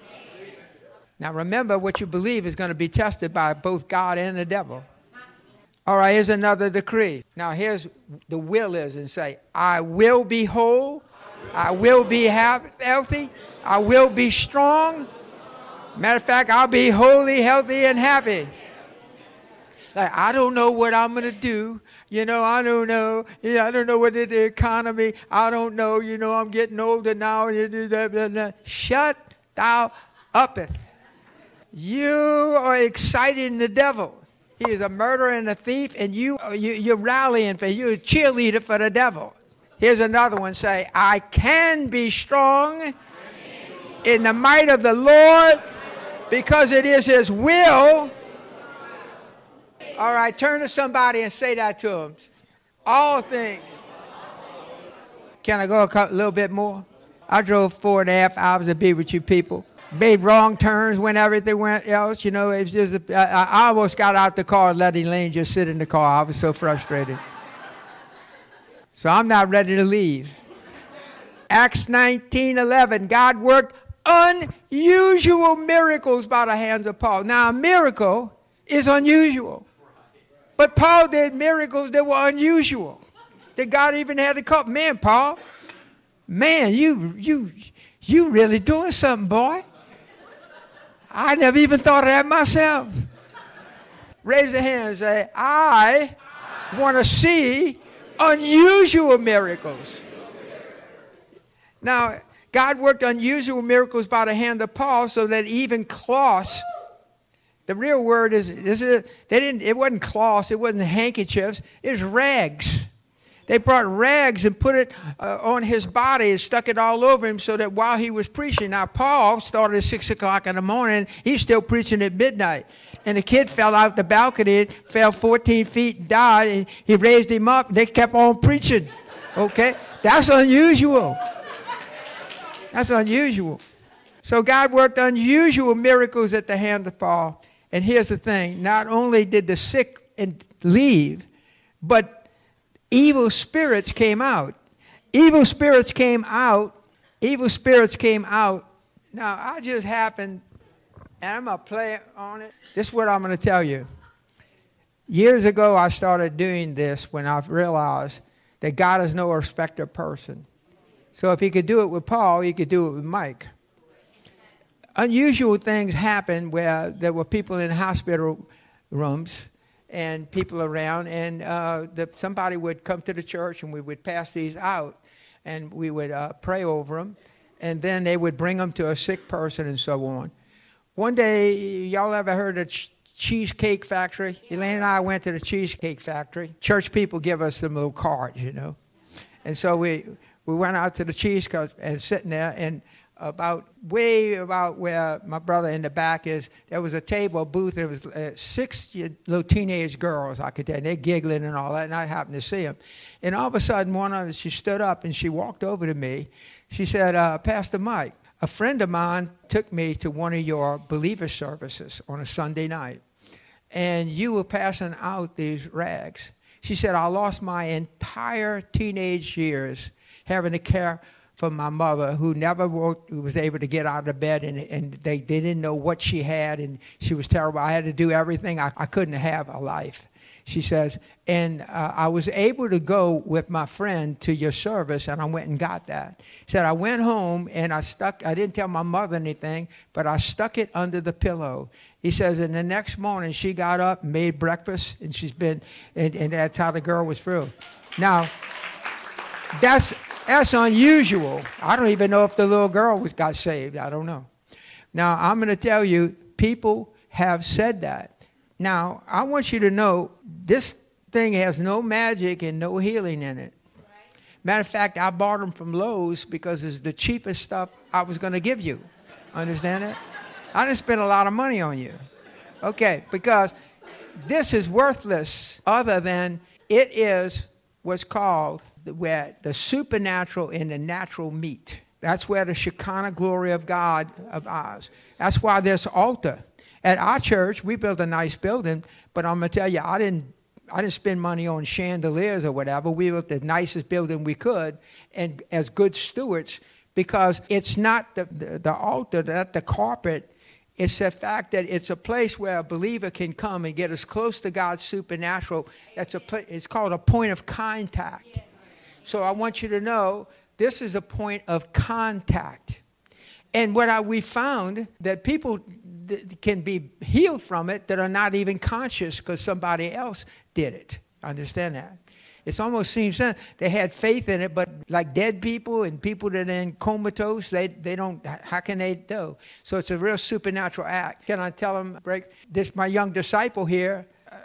Now, remember, what you believe is going to be tested by both God and the devil. All right, here's another decree. Now, here's the will is, and say, I will be whole. I will be healthy. I will be strong. Matter of fact, I'll be holy, healthy, and happy. Like, I don't know what I'm going to do. I don't know. I don't know what the economy. I don't know. I'm getting older now. Shut thou uppeth. You are exciting the devil. He is a murderer and a thief, and you're rallying for, you're a cheerleader for the devil. Here's another one. Say, I can be strong in the might of the Lord because it is his will. All right, turn to somebody and say that to them. All things. Can I go a little bit more? I drove 4.5 hours to be with you people. Made wrong turns, went everything else. It was just, I almost got out the car and let Elaine just sit in the car. I was so frustrated. So I'm not ready to leave. Acts 19:11, God worked unusual miracles by the hands of Paul. Now, a miracle is unusual. But Paul did miracles that were unusual. That God even had to call, man, Paul, man, you really doing something, boy. I never even thought of that myself. Raise your hand and say, I want to see unusual miracles. Now, God worked unusual miracles by the hand of Paul so that even cloths, the real word is it wasn't cloths, it wasn't handkerchiefs, it was rags. They brought rags and put it on his body and stuck it all over him so that while he was preaching. Now, Paul started at 6 o'clock in the morning. He's still preaching at midnight. And the kid fell out the balcony, fell 14 feet and died. And he raised him up. And they kept on preaching. Okay? That's unusual. That's unusual. So God worked unusual miracles at the hand of Paul. And here's the thing. Not only did the sick leave, but evil spirits came out. Evil spirits came out. Evil spirits came out. Now, I just happened, and I'm going to play on it. This is what I'm going to tell you. Years ago, I started doing this when I realized that God is no respecter of person. So if he could do it with Paul, he could do it with Mike. Unusual things happened where there were people in hospital rooms and people around, and somebody would come to the church, and we would pass these out, and we would pray over them, and then they would bring them to a sick person and so on. One day, y'all ever heard of Cheesecake Factory? Elaine and I went to the Cheesecake Factory. Church people give us some little cards, you know. And so we went out to the cheesecake and sitting there, and way about where my brother in the back is, there was a table, a booth. There was 6 little teenage girls, I could tell. They're giggling and all that, and I happened to see them. And all of a sudden, one of them, she stood up and she walked over to me. She said, Pastor Mike, a friend of mine took me to one of your believer services on a Sunday night, and you were passing out these rags. She said, I lost my entire teenage years having to care for my mother, who never was able to get out of bed, and they didn't know what she had, and she was terrible. I had to do everything. I couldn't have a life, she says. And I was able to go with my friend to your service, and I went and got that. She said, I went home, and I didn't tell my mother anything, but I stuck it under the pillow. He says, and the next morning, she got up and made breakfast, and and that's how the girl was through. Now, that's unusual. I don't even know if the little girl got saved. I don't know. Now, I'm going to tell you, people have said that. Now, I want you to know this thing has no magic and no healing in it. Matter of fact, I bought them from Lowe's because it's the cheapest stuff I was going to give you. Understand that? I didn't spend a lot of money on you. Okay, because this is worthless other than it is what's called where the supernatural and the natural meet. That's where the Shekinah glory of God of ours. That's why there's an altar. At our church, we built a nice building, but I'm going to tell you, I didn't spend money on chandeliers or whatever. We built the nicest building we could, and as good stewards, because it's not the altar, not the carpet. It's the fact that it's a place where a believer can come and get as close to God's supernatural. It's called a point of contact. Yes. So I want you to know this is a point of contact. And we found that people can be healed from it that are not even conscious because somebody else did it. Understand that? It almost seems they had faith in it, but like dead people and people that are in comatose, they don't, how can they do? So it's a real supernatural act. Can I tell them, my young disciple here,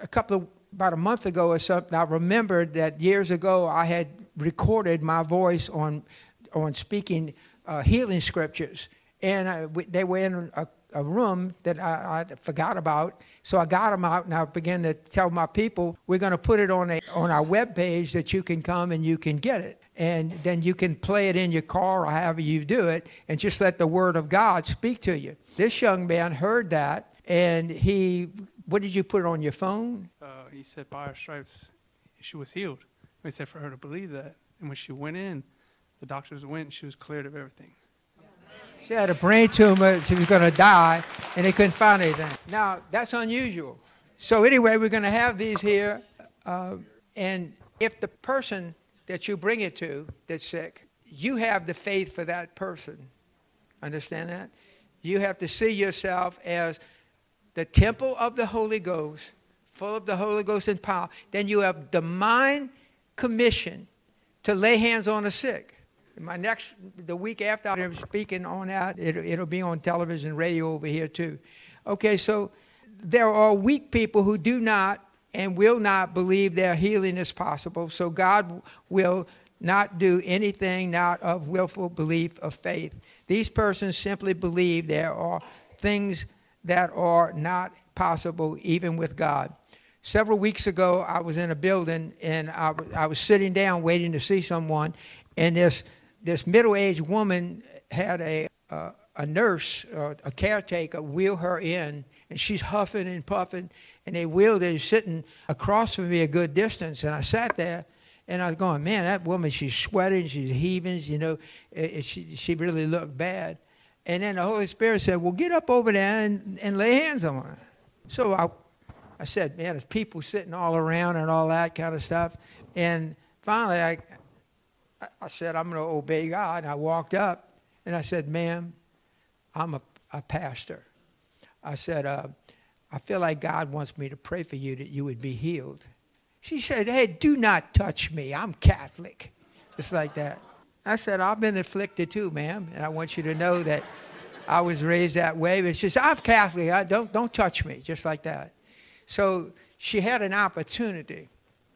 about a month ago or something, I remembered that years ago I had recorded my voice on speaking healing scriptures. And they were in a room that I forgot about. So I got them out, and I began to tell my people, we're going to put it on our webpage that you can come and you can get it. And then you can play it in your car or however you do it, and just let the word of God speak to you. This young man heard that, and what did you put on your phone? He said, by her stripes, she was healed. He said for her to believe that. And when she went in, the doctors went, and she was cleared of everything. She had a brain tumor. She was going to die, and they couldn't find anything. Now, that's unusual. So anyway, we're going to have these here. And if the person that you bring it to that's sick, you have the faith for that person. Understand that? You have to see yourself as the temple of the Holy Ghost, full of the Holy Ghost and power. Then you have divine commission to lay hands on the sick. The week after I'm speaking on that, it'll be on television, radio over here too. Okay, so there are weak people who do not and will not believe their healing is possible. So God will not do anything not of willful belief of faith. These persons simply believe there are things that are not possible even with God. Several weeks ago, I was in a building, and I was sitting down waiting to see someone, and this middle-aged woman had a nurse, a caretaker, wheel her in, and she's huffing and puffing, and they wheeled her sitting across from me a good distance, and I sat there, and I was going, man, that woman, she's sweating, she's heaving, you know, she really looked bad. And then the Holy Spirit said, well, get up over there and lay hands on her. So I said, man, there's people sitting all around and all that kind of stuff. And finally, I said, I'm going to obey God. And I walked up, and I said, ma'am, I'm a pastor. I said, I feel like God wants me to pray for you that you would be healed. She said, hey, do not touch me. I'm Catholic. Just like that. I said, I've been afflicted too, ma'am, and I want you to know that I was raised that way. But she said, I'm Catholic. Don't touch me, just like that. So she had an opportunity.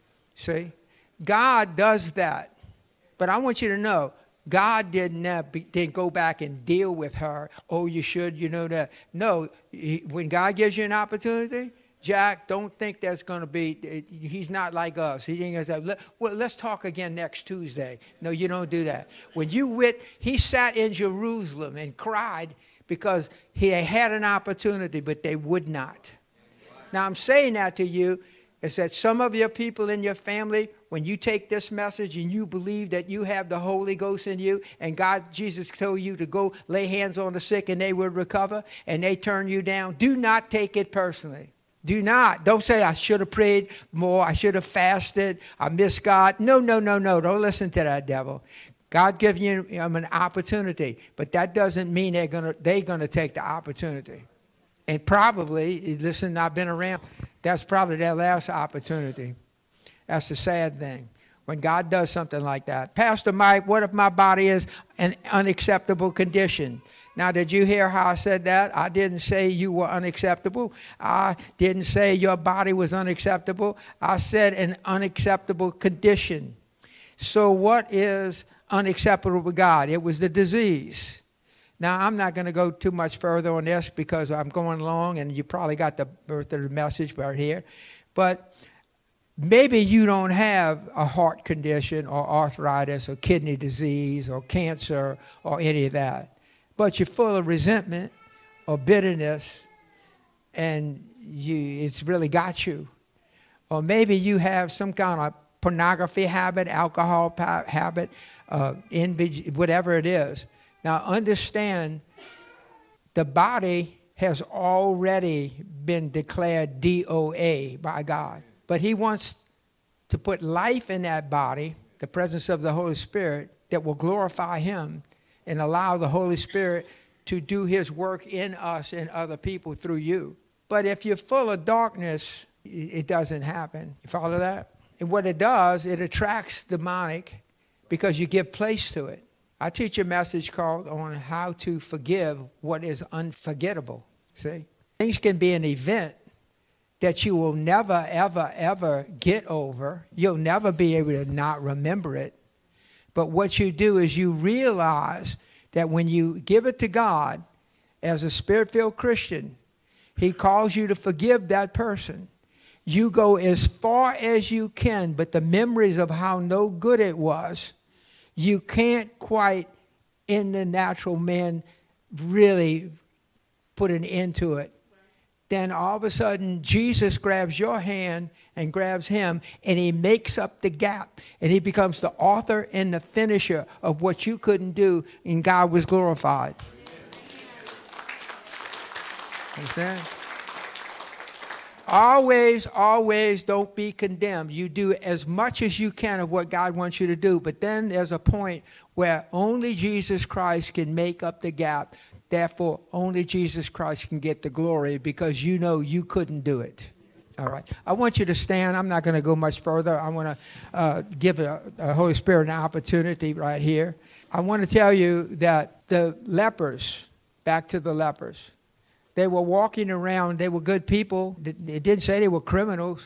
See, God does that. But I want you to know, God didn't go back and deal with her. Oh, you should, you know that. No, when God gives you an opportunity, Jack, don't think there's going to be, he's not like us. He ain't going to say, well, let's talk again next Tuesday. No, you don't do that. When he sat in Jerusalem and cried because he had an opportunity, but they would not. Now, I'm saying that to you is that some of your people in your family, when you take this message and you believe that you have the Holy Ghost in you, and Jesus told you to go lay hands on the sick and they will recover, and they turn you down, do not take it personally. Do not. Don't say, I should have prayed more. I should have fasted. I missed God. No. Don't listen to that devil. God gives you an opportunity, but that doesn't mean they're gonna take the opportunity. And probably, listen, I've been around, that's probably their last opportunity. That's the sad thing. When God does something like that. Pastor Mike, what if my body is an unacceptable condition? Now, did you hear how I said that? I didn't say you were unacceptable. I didn't say your body was unacceptable. I said an unacceptable condition. So what is unacceptable with God? It was the disease. Now, I'm not going to go too much further on this because I'm going long, and you probably got the birth of the message right here. But maybe you don't have a heart condition or arthritis or kidney disease or cancer or any of that. But you're full of resentment or bitterness, and it's really got you. Or maybe you have some kind of pornography habit, alcohol habit, envy, whatever it is. Now understand, the body has already been declared DOA by God. But he wants to put life in that body, the presence of the Holy Spirit, that will glorify him and allow the Holy Spirit to do his work in us and other people through you. But if you're full of darkness, it doesn't happen. You follow that? And what it does, it attracts demonic because you give place to it. I teach a message called on how to forgive what is unforgettable. See? Things can be an event that you will never, ever, ever get over. You'll never be able to not remember it. But what you do is you realize that when you give it to God as a Spirit-filled Christian, he calls you to forgive that person. You go as far as you can, but the memories of how no good it was, you can't quite, in the natural man, really put an end to it. Then all of a sudden, Jesus grabs your hand and grabs him, and he makes up the gap. And he becomes the author and the finisher of what you couldn't do, and God was glorified. Understand? Always don't be condemned. You do as much as you can of what God wants you to do, but then there's a point where only Jesus Christ can make up the gap. Therefore, only Jesus Christ can get the glory because you know you couldn't do it. All right. I want you to stand. I'm not going to go much further. I want to give the Holy Spirit an opportunity right here. I want to tell you that the lepers, back to the lepers, they were walking around. They were good people. It didn't say they were criminals.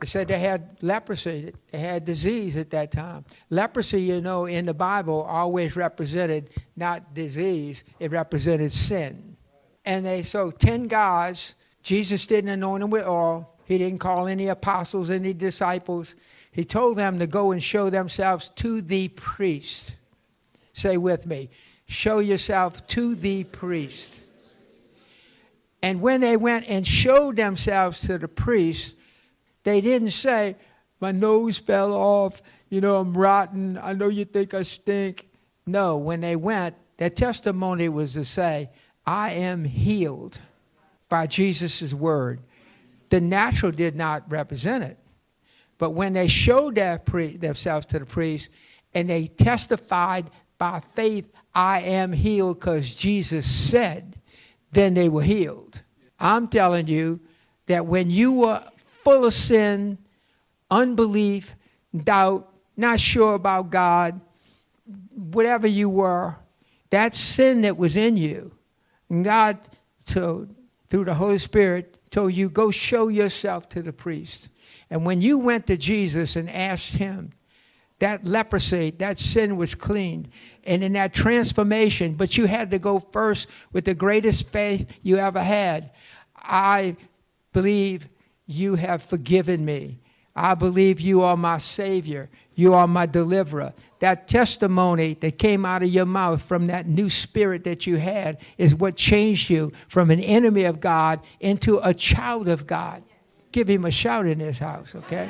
It said they had leprosy. They had disease at that time. Leprosy, you know, in the Bible always represented not disease. It represented sin. And so 10 guys, Jesus didn't anoint them with oil. He didn't call any apostles, any disciples. He told them to go and show themselves to the priest. Say with me, show yourself to the priest. And when they went and showed themselves to the priest, they didn't say, my nose fell off, you know, I'm rotten, I know you think I stink. No, when they went, their testimony was to say, I am healed by Jesus' word. The natural did not represent it. But when they showed themselves to the priest and they testified by faith, I am healed because Jesus said, then they were healed. I'm telling you that when you were full of sin, unbelief, doubt, not sure about God, whatever you were, that sin that was in you, and God, through the Holy Spirit, told you, go show yourself to the priest. And when you went to Jesus and asked him, that leprosy, that sin was cleaned. And in that transformation, but you had to go first with the greatest faith you ever had. I believe you have forgiven me. I believe you are my Savior. You are my deliverer. That testimony that came out of your mouth from that new spirit that you had is what changed you from an enemy of God into a child of God. Give him a shout in this house, okay?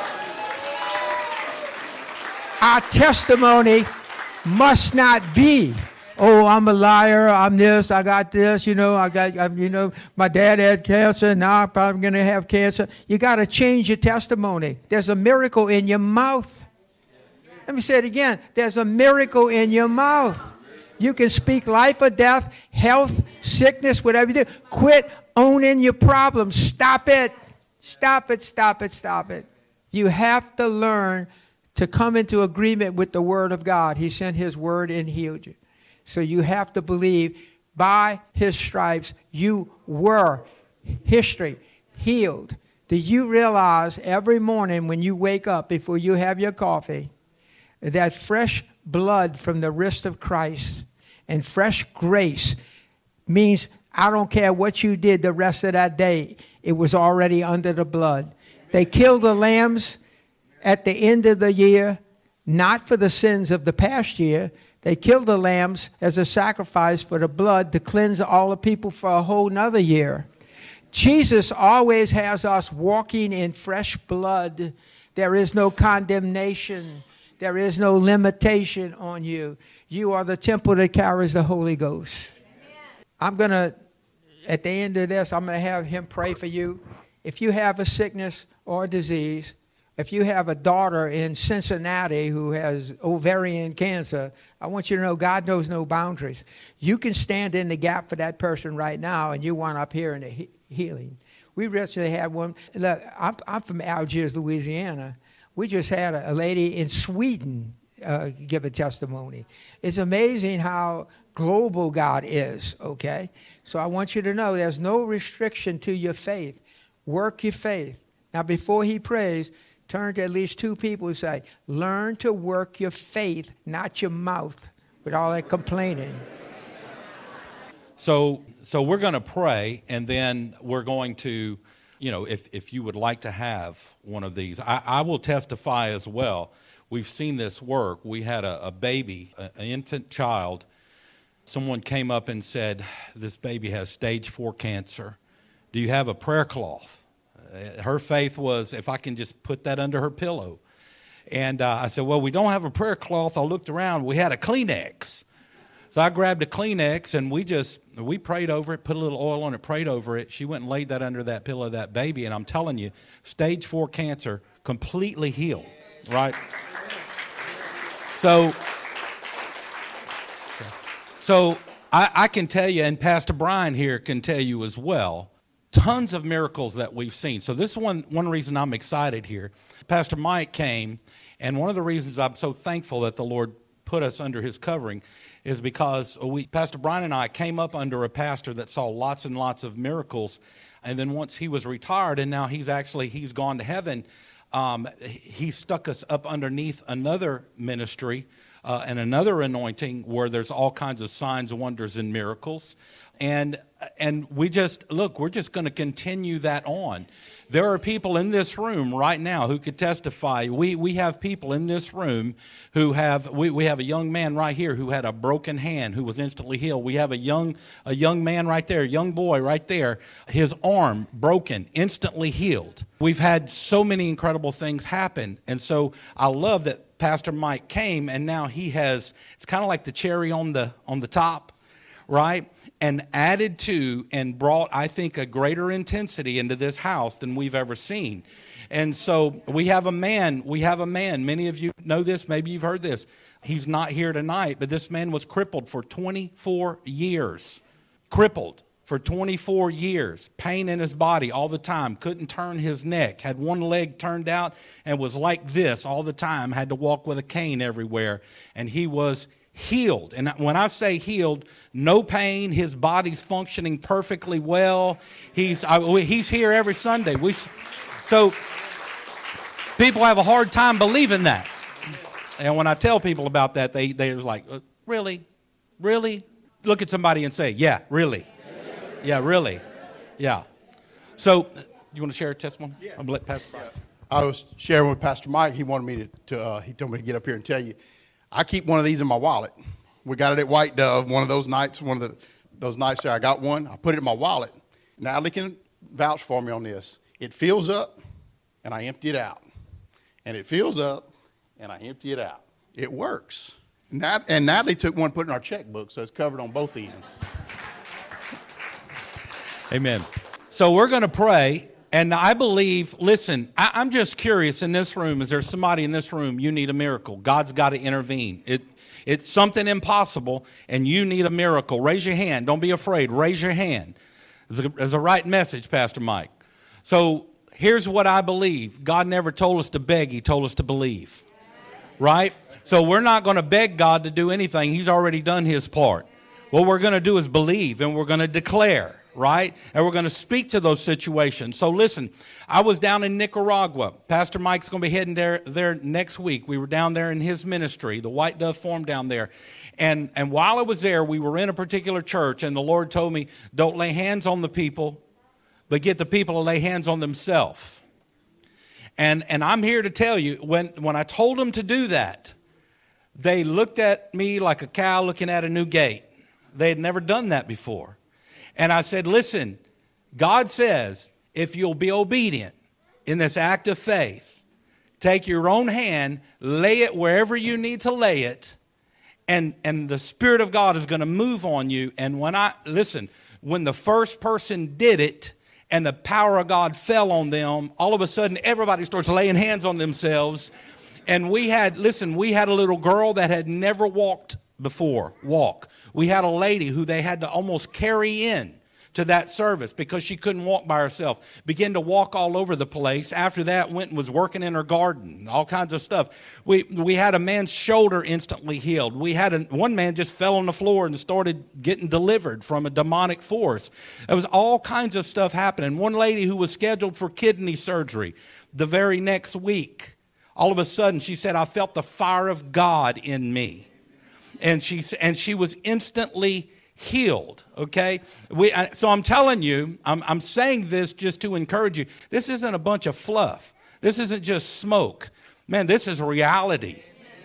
Our testimony must not be, oh, I'm a liar, I'm this, I got this, my dad had cancer, now I'm probably going to have cancer. You got to change your testimony. There's a miracle in your mouth. Let me say it again. There's a miracle in your mouth. You can speak life or death, health, sickness, whatever you do. Quit owning your problems. Stop it. Stop it, stop it, stop it. You have to learn to come into agreement with the word of God. He sent his word and healed you. So you have to believe by his stripes you were healed. Do you realize every morning when you wake up before you have your coffee, that fresh blood from the wrist of Christ and fresh grace means I don't care what you did the rest of that day, it was already under the blood. They killed the lambs at the end of the year, not for the sins of the past year. They killed the lambs as a sacrifice for the blood to cleanse all the people for a whole nother year. Jesus always has us walking in fresh blood. There is no condemnation. There is no limitation on you. You are the temple that carries the Holy Ghost. I'm going to, at the end of this, I'm going to have him pray for you. If you have a sickness or a disease, if you have a daughter in Cincinnati who has ovarian cancer, I want you to know God knows no boundaries. You can stand in the gap for that person right now, and you want up here in the healing. We recently had one. Look, I'm from Algiers, Louisiana. We just had a lady in Sweden give a testimony. It's amazing how global God is, okay? So I want you to know there's no restriction to your faith. Work your faith. Now, before he prays, turn to at least two people and say, learn to work your faith, not your mouth, with all that complaining. So we're going to pray, and then we're going to, if you would like to have one of these, I will testify as well. We've seen this work. We had a baby, an infant child. Someone came up and said, this baby has stage 4 cancer. Do you have a prayer cloth? Her faith was, if I can just put that under her pillow. And I said, well, we don't have a prayer cloth. I looked around. We had a Kleenex. So I grabbed a Kleenex, and we prayed over it, put a little oil on it, prayed over it. She went and laid that under that pillow of that baby. And I'm telling you, stage 4 cancer, completely healed, right? So I can tell you, and Pastor Brian here can tell you as well, tons of miracles that we've seen. So this is one reason I'm excited here. Pastor Mike came, and one of the reasons I'm so thankful that the Lord put us under his covering is because Pastor Brian and I came up under a pastor that saw lots and lots of miracles. And then once he was retired and now he's gone to heaven, he stuck us up underneath another ministry and another anointing where there's all kinds of signs, wonders, and miracles. And we're just going to continue that on. There are people in this room right now who could testify. We have people in this room who we have a young man right here who had a broken hand who was instantly healed. We have a young man right there, a young boy right there, his arm broken, instantly healed. We've had so many incredible things happen. And so I love that Pastor Mike came and now it's kind of like the cherry on the top, right? And added to and brought, I think, a greater intensity into this house than we've ever seen. And so we have a man, many of you know this, maybe you've heard this. He's not here tonight, but this man was crippled for 24 years. Crippled for 24 years. Pain in his body all the time. Couldn't turn his neck. Had one leg turned out and was like this all the time. Had to walk with a cane everywhere. And he was healed. And when I say healed, no pain, his body's functioning perfectly well. He's here every Sunday. So people have a hard time believing that. And when I tell people about that, they're like, really? Really? Look at somebody and say, yeah, really. Yeah, really. Yeah. So you want to share a testimony? Yeah. I'm going to let Pastor Brian. I was sharing with Pastor Mike. He wanted me he told me to get up here and tell you, I keep one of these in my wallet. We got it at White Dove one of those nights, those nights there. I got one. I put it in my wallet. Natalie can vouch for me on this. It fills up, and I empty it out. And it fills up, and I empty it out. It works. And Natalie took one, put it in our checkbook, so it's covered on both ends. Amen. So we're going to pray. And I believe, listen, I'm just curious in this room, is there somebody in this room, you need a miracle? God's got to intervene. It's something impossible, and you need a miracle. Raise your hand. Don't be afraid. Raise your hand. It's a right message, Pastor Mike. So here's what I believe. God never told us to beg. He told us to believe. Right? So we're not going to beg God to do anything. He's already done his part. What we're going to do is believe, and we're going to declare. Right? And we're going to speak to those situations. So listen, I was down in Nicaragua. Pastor Mike's going to be heading there next week. We were down there in his ministry, the White Dove Forum down there. And while I was there, we were in a particular church, and the Lord told me, don't lay hands on the people, but get the people to lay hands on themselves. And I'm here to tell you, when I told them to do that, they looked at me like a cow looking at a new gate. They had never done that before. And I said, listen, God says, if you'll be obedient in this act of faith, take your own hand, lay it wherever you need to lay it, and the Spirit of God is going to move on you. And when the first person did it and the power of God fell on them, all of a sudden everybody starts laying hands on themselves. And we had a little girl that had never walked before. We had a lady who they had to almost carry in to that service because she couldn't walk by herself. Began to walk all over the place. After that, went and was working in her garden, all kinds of stuff. We had a man's shoulder instantly healed. We had one man just fell on the floor and started getting delivered from a demonic force. There was all kinds of stuff happening. One lady who was scheduled for kidney surgery the very next week, all of a sudden she said, I felt the fire of God in me. And she was instantly healed, okay? So I'm telling you, I'm saying this just to encourage you. This isn't a bunch of fluff. This isn't just smoke. Man, this is reality.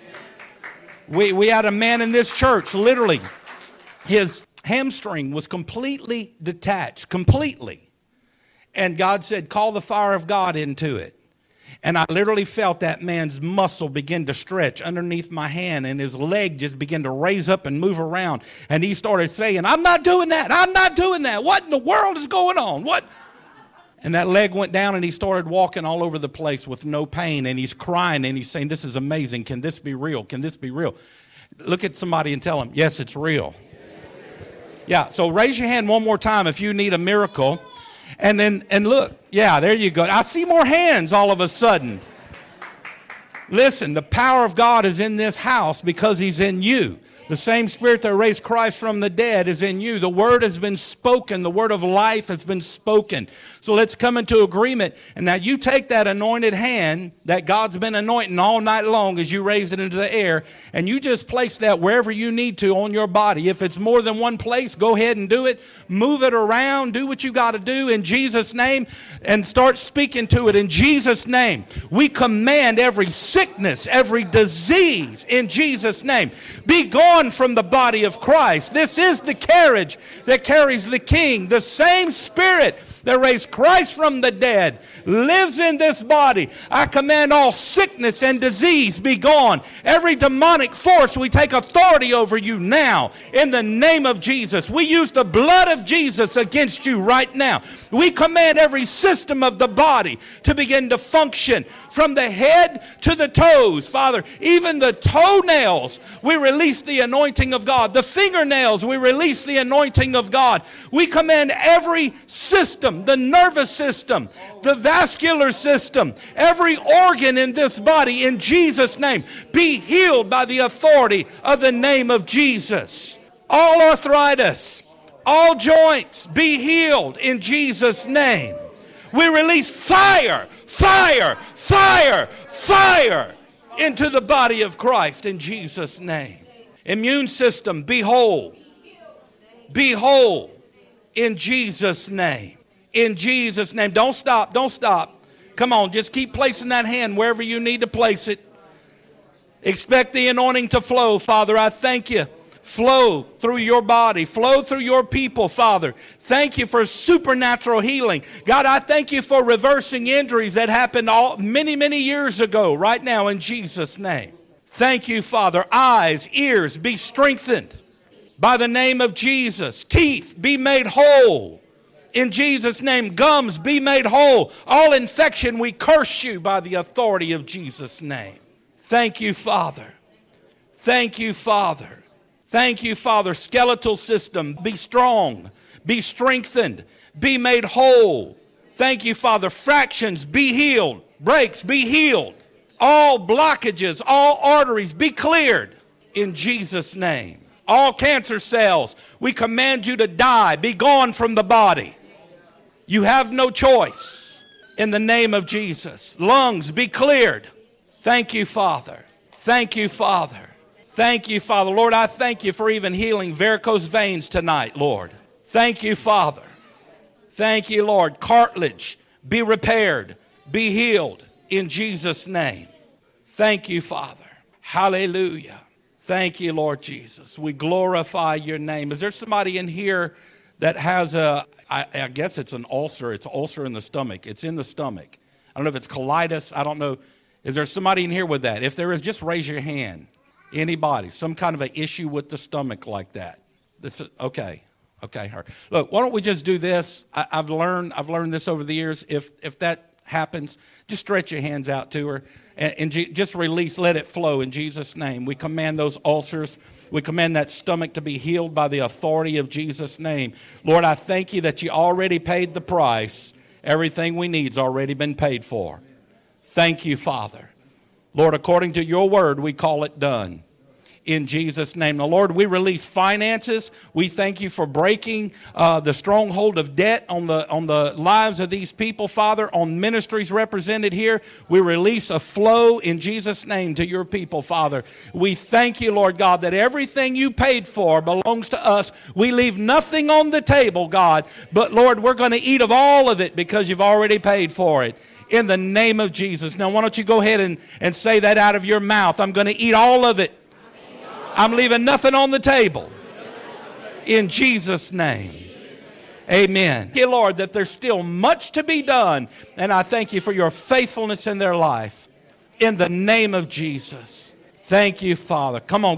We had a man in this church, literally, his hamstring was completely detached, completely. And God said, call the fire of God into it. And I literally felt that man's muscle begin to stretch underneath my hand, and his leg just began to raise up and move around. And he started saying, I'm not doing that. I'm not doing that. What in the world is going on? What? And that leg went down, and he started walking all over the place with no pain. And he's crying, and he's saying, this is amazing. Can this be real? Can this be real? Look at somebody and tell them, yes, it's real. Yeah, so raise your hand one more time if you need a miracle. And look, yeah, there you go. I see more hands all of a sudden. Listen, the power of God is in this house because he's in you. The same Spirit that raised Christ from the dead is in you. The word has been spoken. The word of life has been spoken. So let's come into agreement. And now you take that anointed hand that God's been anointing all night long as you raise it into the air, and you just place that wherever you need to on your body. If it's more than one place, go ahead and do it. Move it around. Do what you got to do in Jesus' name, and start speaking to it in Jesus' name. We command every sickness, every disease in Jesus' name, be gone from the body of Christ. This is the carriage that carries the King. The same Spirit that raised Christ from the dead lives in this body. I command all sickness and disease be gone. Every demonic force, we take authority over you now in the name of Jesus. We use the blood of Jesus against you right now. We command every system of the body to begin to function from the head to the toes. Father, even the toenails, we release the anointing of God. The fingernails, we release the anointing of God. We command every system, the nervous system, the vascular system, every organ in this body, in Jesus' name, be healed by the authority of the name of Jesus. All arthritis, all joints, be healed in Jesus' name. We release fire, fire, fire, fire into the body of Christ in Jesus' name. Immune system, be whole. Be whole in Jesus' name. In Jesus' name. Don't stop, don't stop. Come on, just keep placing that hand wherever you need to place it. Expect the anointing to flow. Father, I thank you. Flow through your body. Flow through your people, Father. Thank you for supernatural healing. God, I thank you for reversing injuries that happened many, many years ago, right now in Jesus' name. Thank you, Father. Eyes, ears, be strengthened by the name of Jesus. Teeth, be made whole. In Jesus' name, gums, be made whole. All infection, we curse you by the authority of Jesus' name. Thank you, Father. Thank you, Father. Thank you, Father. Skeletal system, be strong, be strengthened, be made whole. Thank you, Father. Fractions, be healed. Breaks, be healed. All blockages, all arteries, be cleared in Jesus' name. All cancer cells, we command you to die, be gone from the body. You have no choice in the name of Jesus. Lungs, be cleared. Thank you, Father. Thank you, Father. Thank you, Father. Lord, I thank you for even healing varicose veins tonight, Lord. Thank you, Father. Thank you, Lord. Cartilage, be repaired, be healed in Jesus' name. Thank you, Father. Hallelujah. Thank you, Lord Jesus. We glorify your name. Is there somebody in here that has I guess it's an ulcer. It's an ulcer in the stomach. It's in the stomach. I don't know if it's colitis. I don't know. Is there somebody in here with that? If there is, just raise your hand. Anybody, some kind of an issue with the stomach like that. This is, okay. Look, why don't we just do this? I've learned this over the years. If that happens, just stretch your hands out to her and just release, let it flow in Jesus' name. We command those ulcers. We command that stomach to be healed by the authority of Jesus' name. Lord, I thank you that you already paid the price. Everything we need's already been paid for. Thank you, Father. Lord, according to your word, we call it done. In Jesus' name. Now, Lord, we release finances. We thank you for breaking the stronghold of debt on the lives of these people, Father, on ministries represented here. We release a flow in Jesus' name to your people, Father. We thank you, Lord God, that everything you paid for belongs to us. We leave nothing on the table, God, but Lord, we're going to eat of all of it because you've already paid for it. In the name of Jesus. Now, why don't you go ahead and say that out of your mouth. I'm going to eat all of it. I'm leaving nothing on the table. In Jesus' name. Amen. Thank you, Lord, that there's still much to be done. And I thank you for your faithfulness in their life. In the name of Jesus. Thank you, Father. Come on.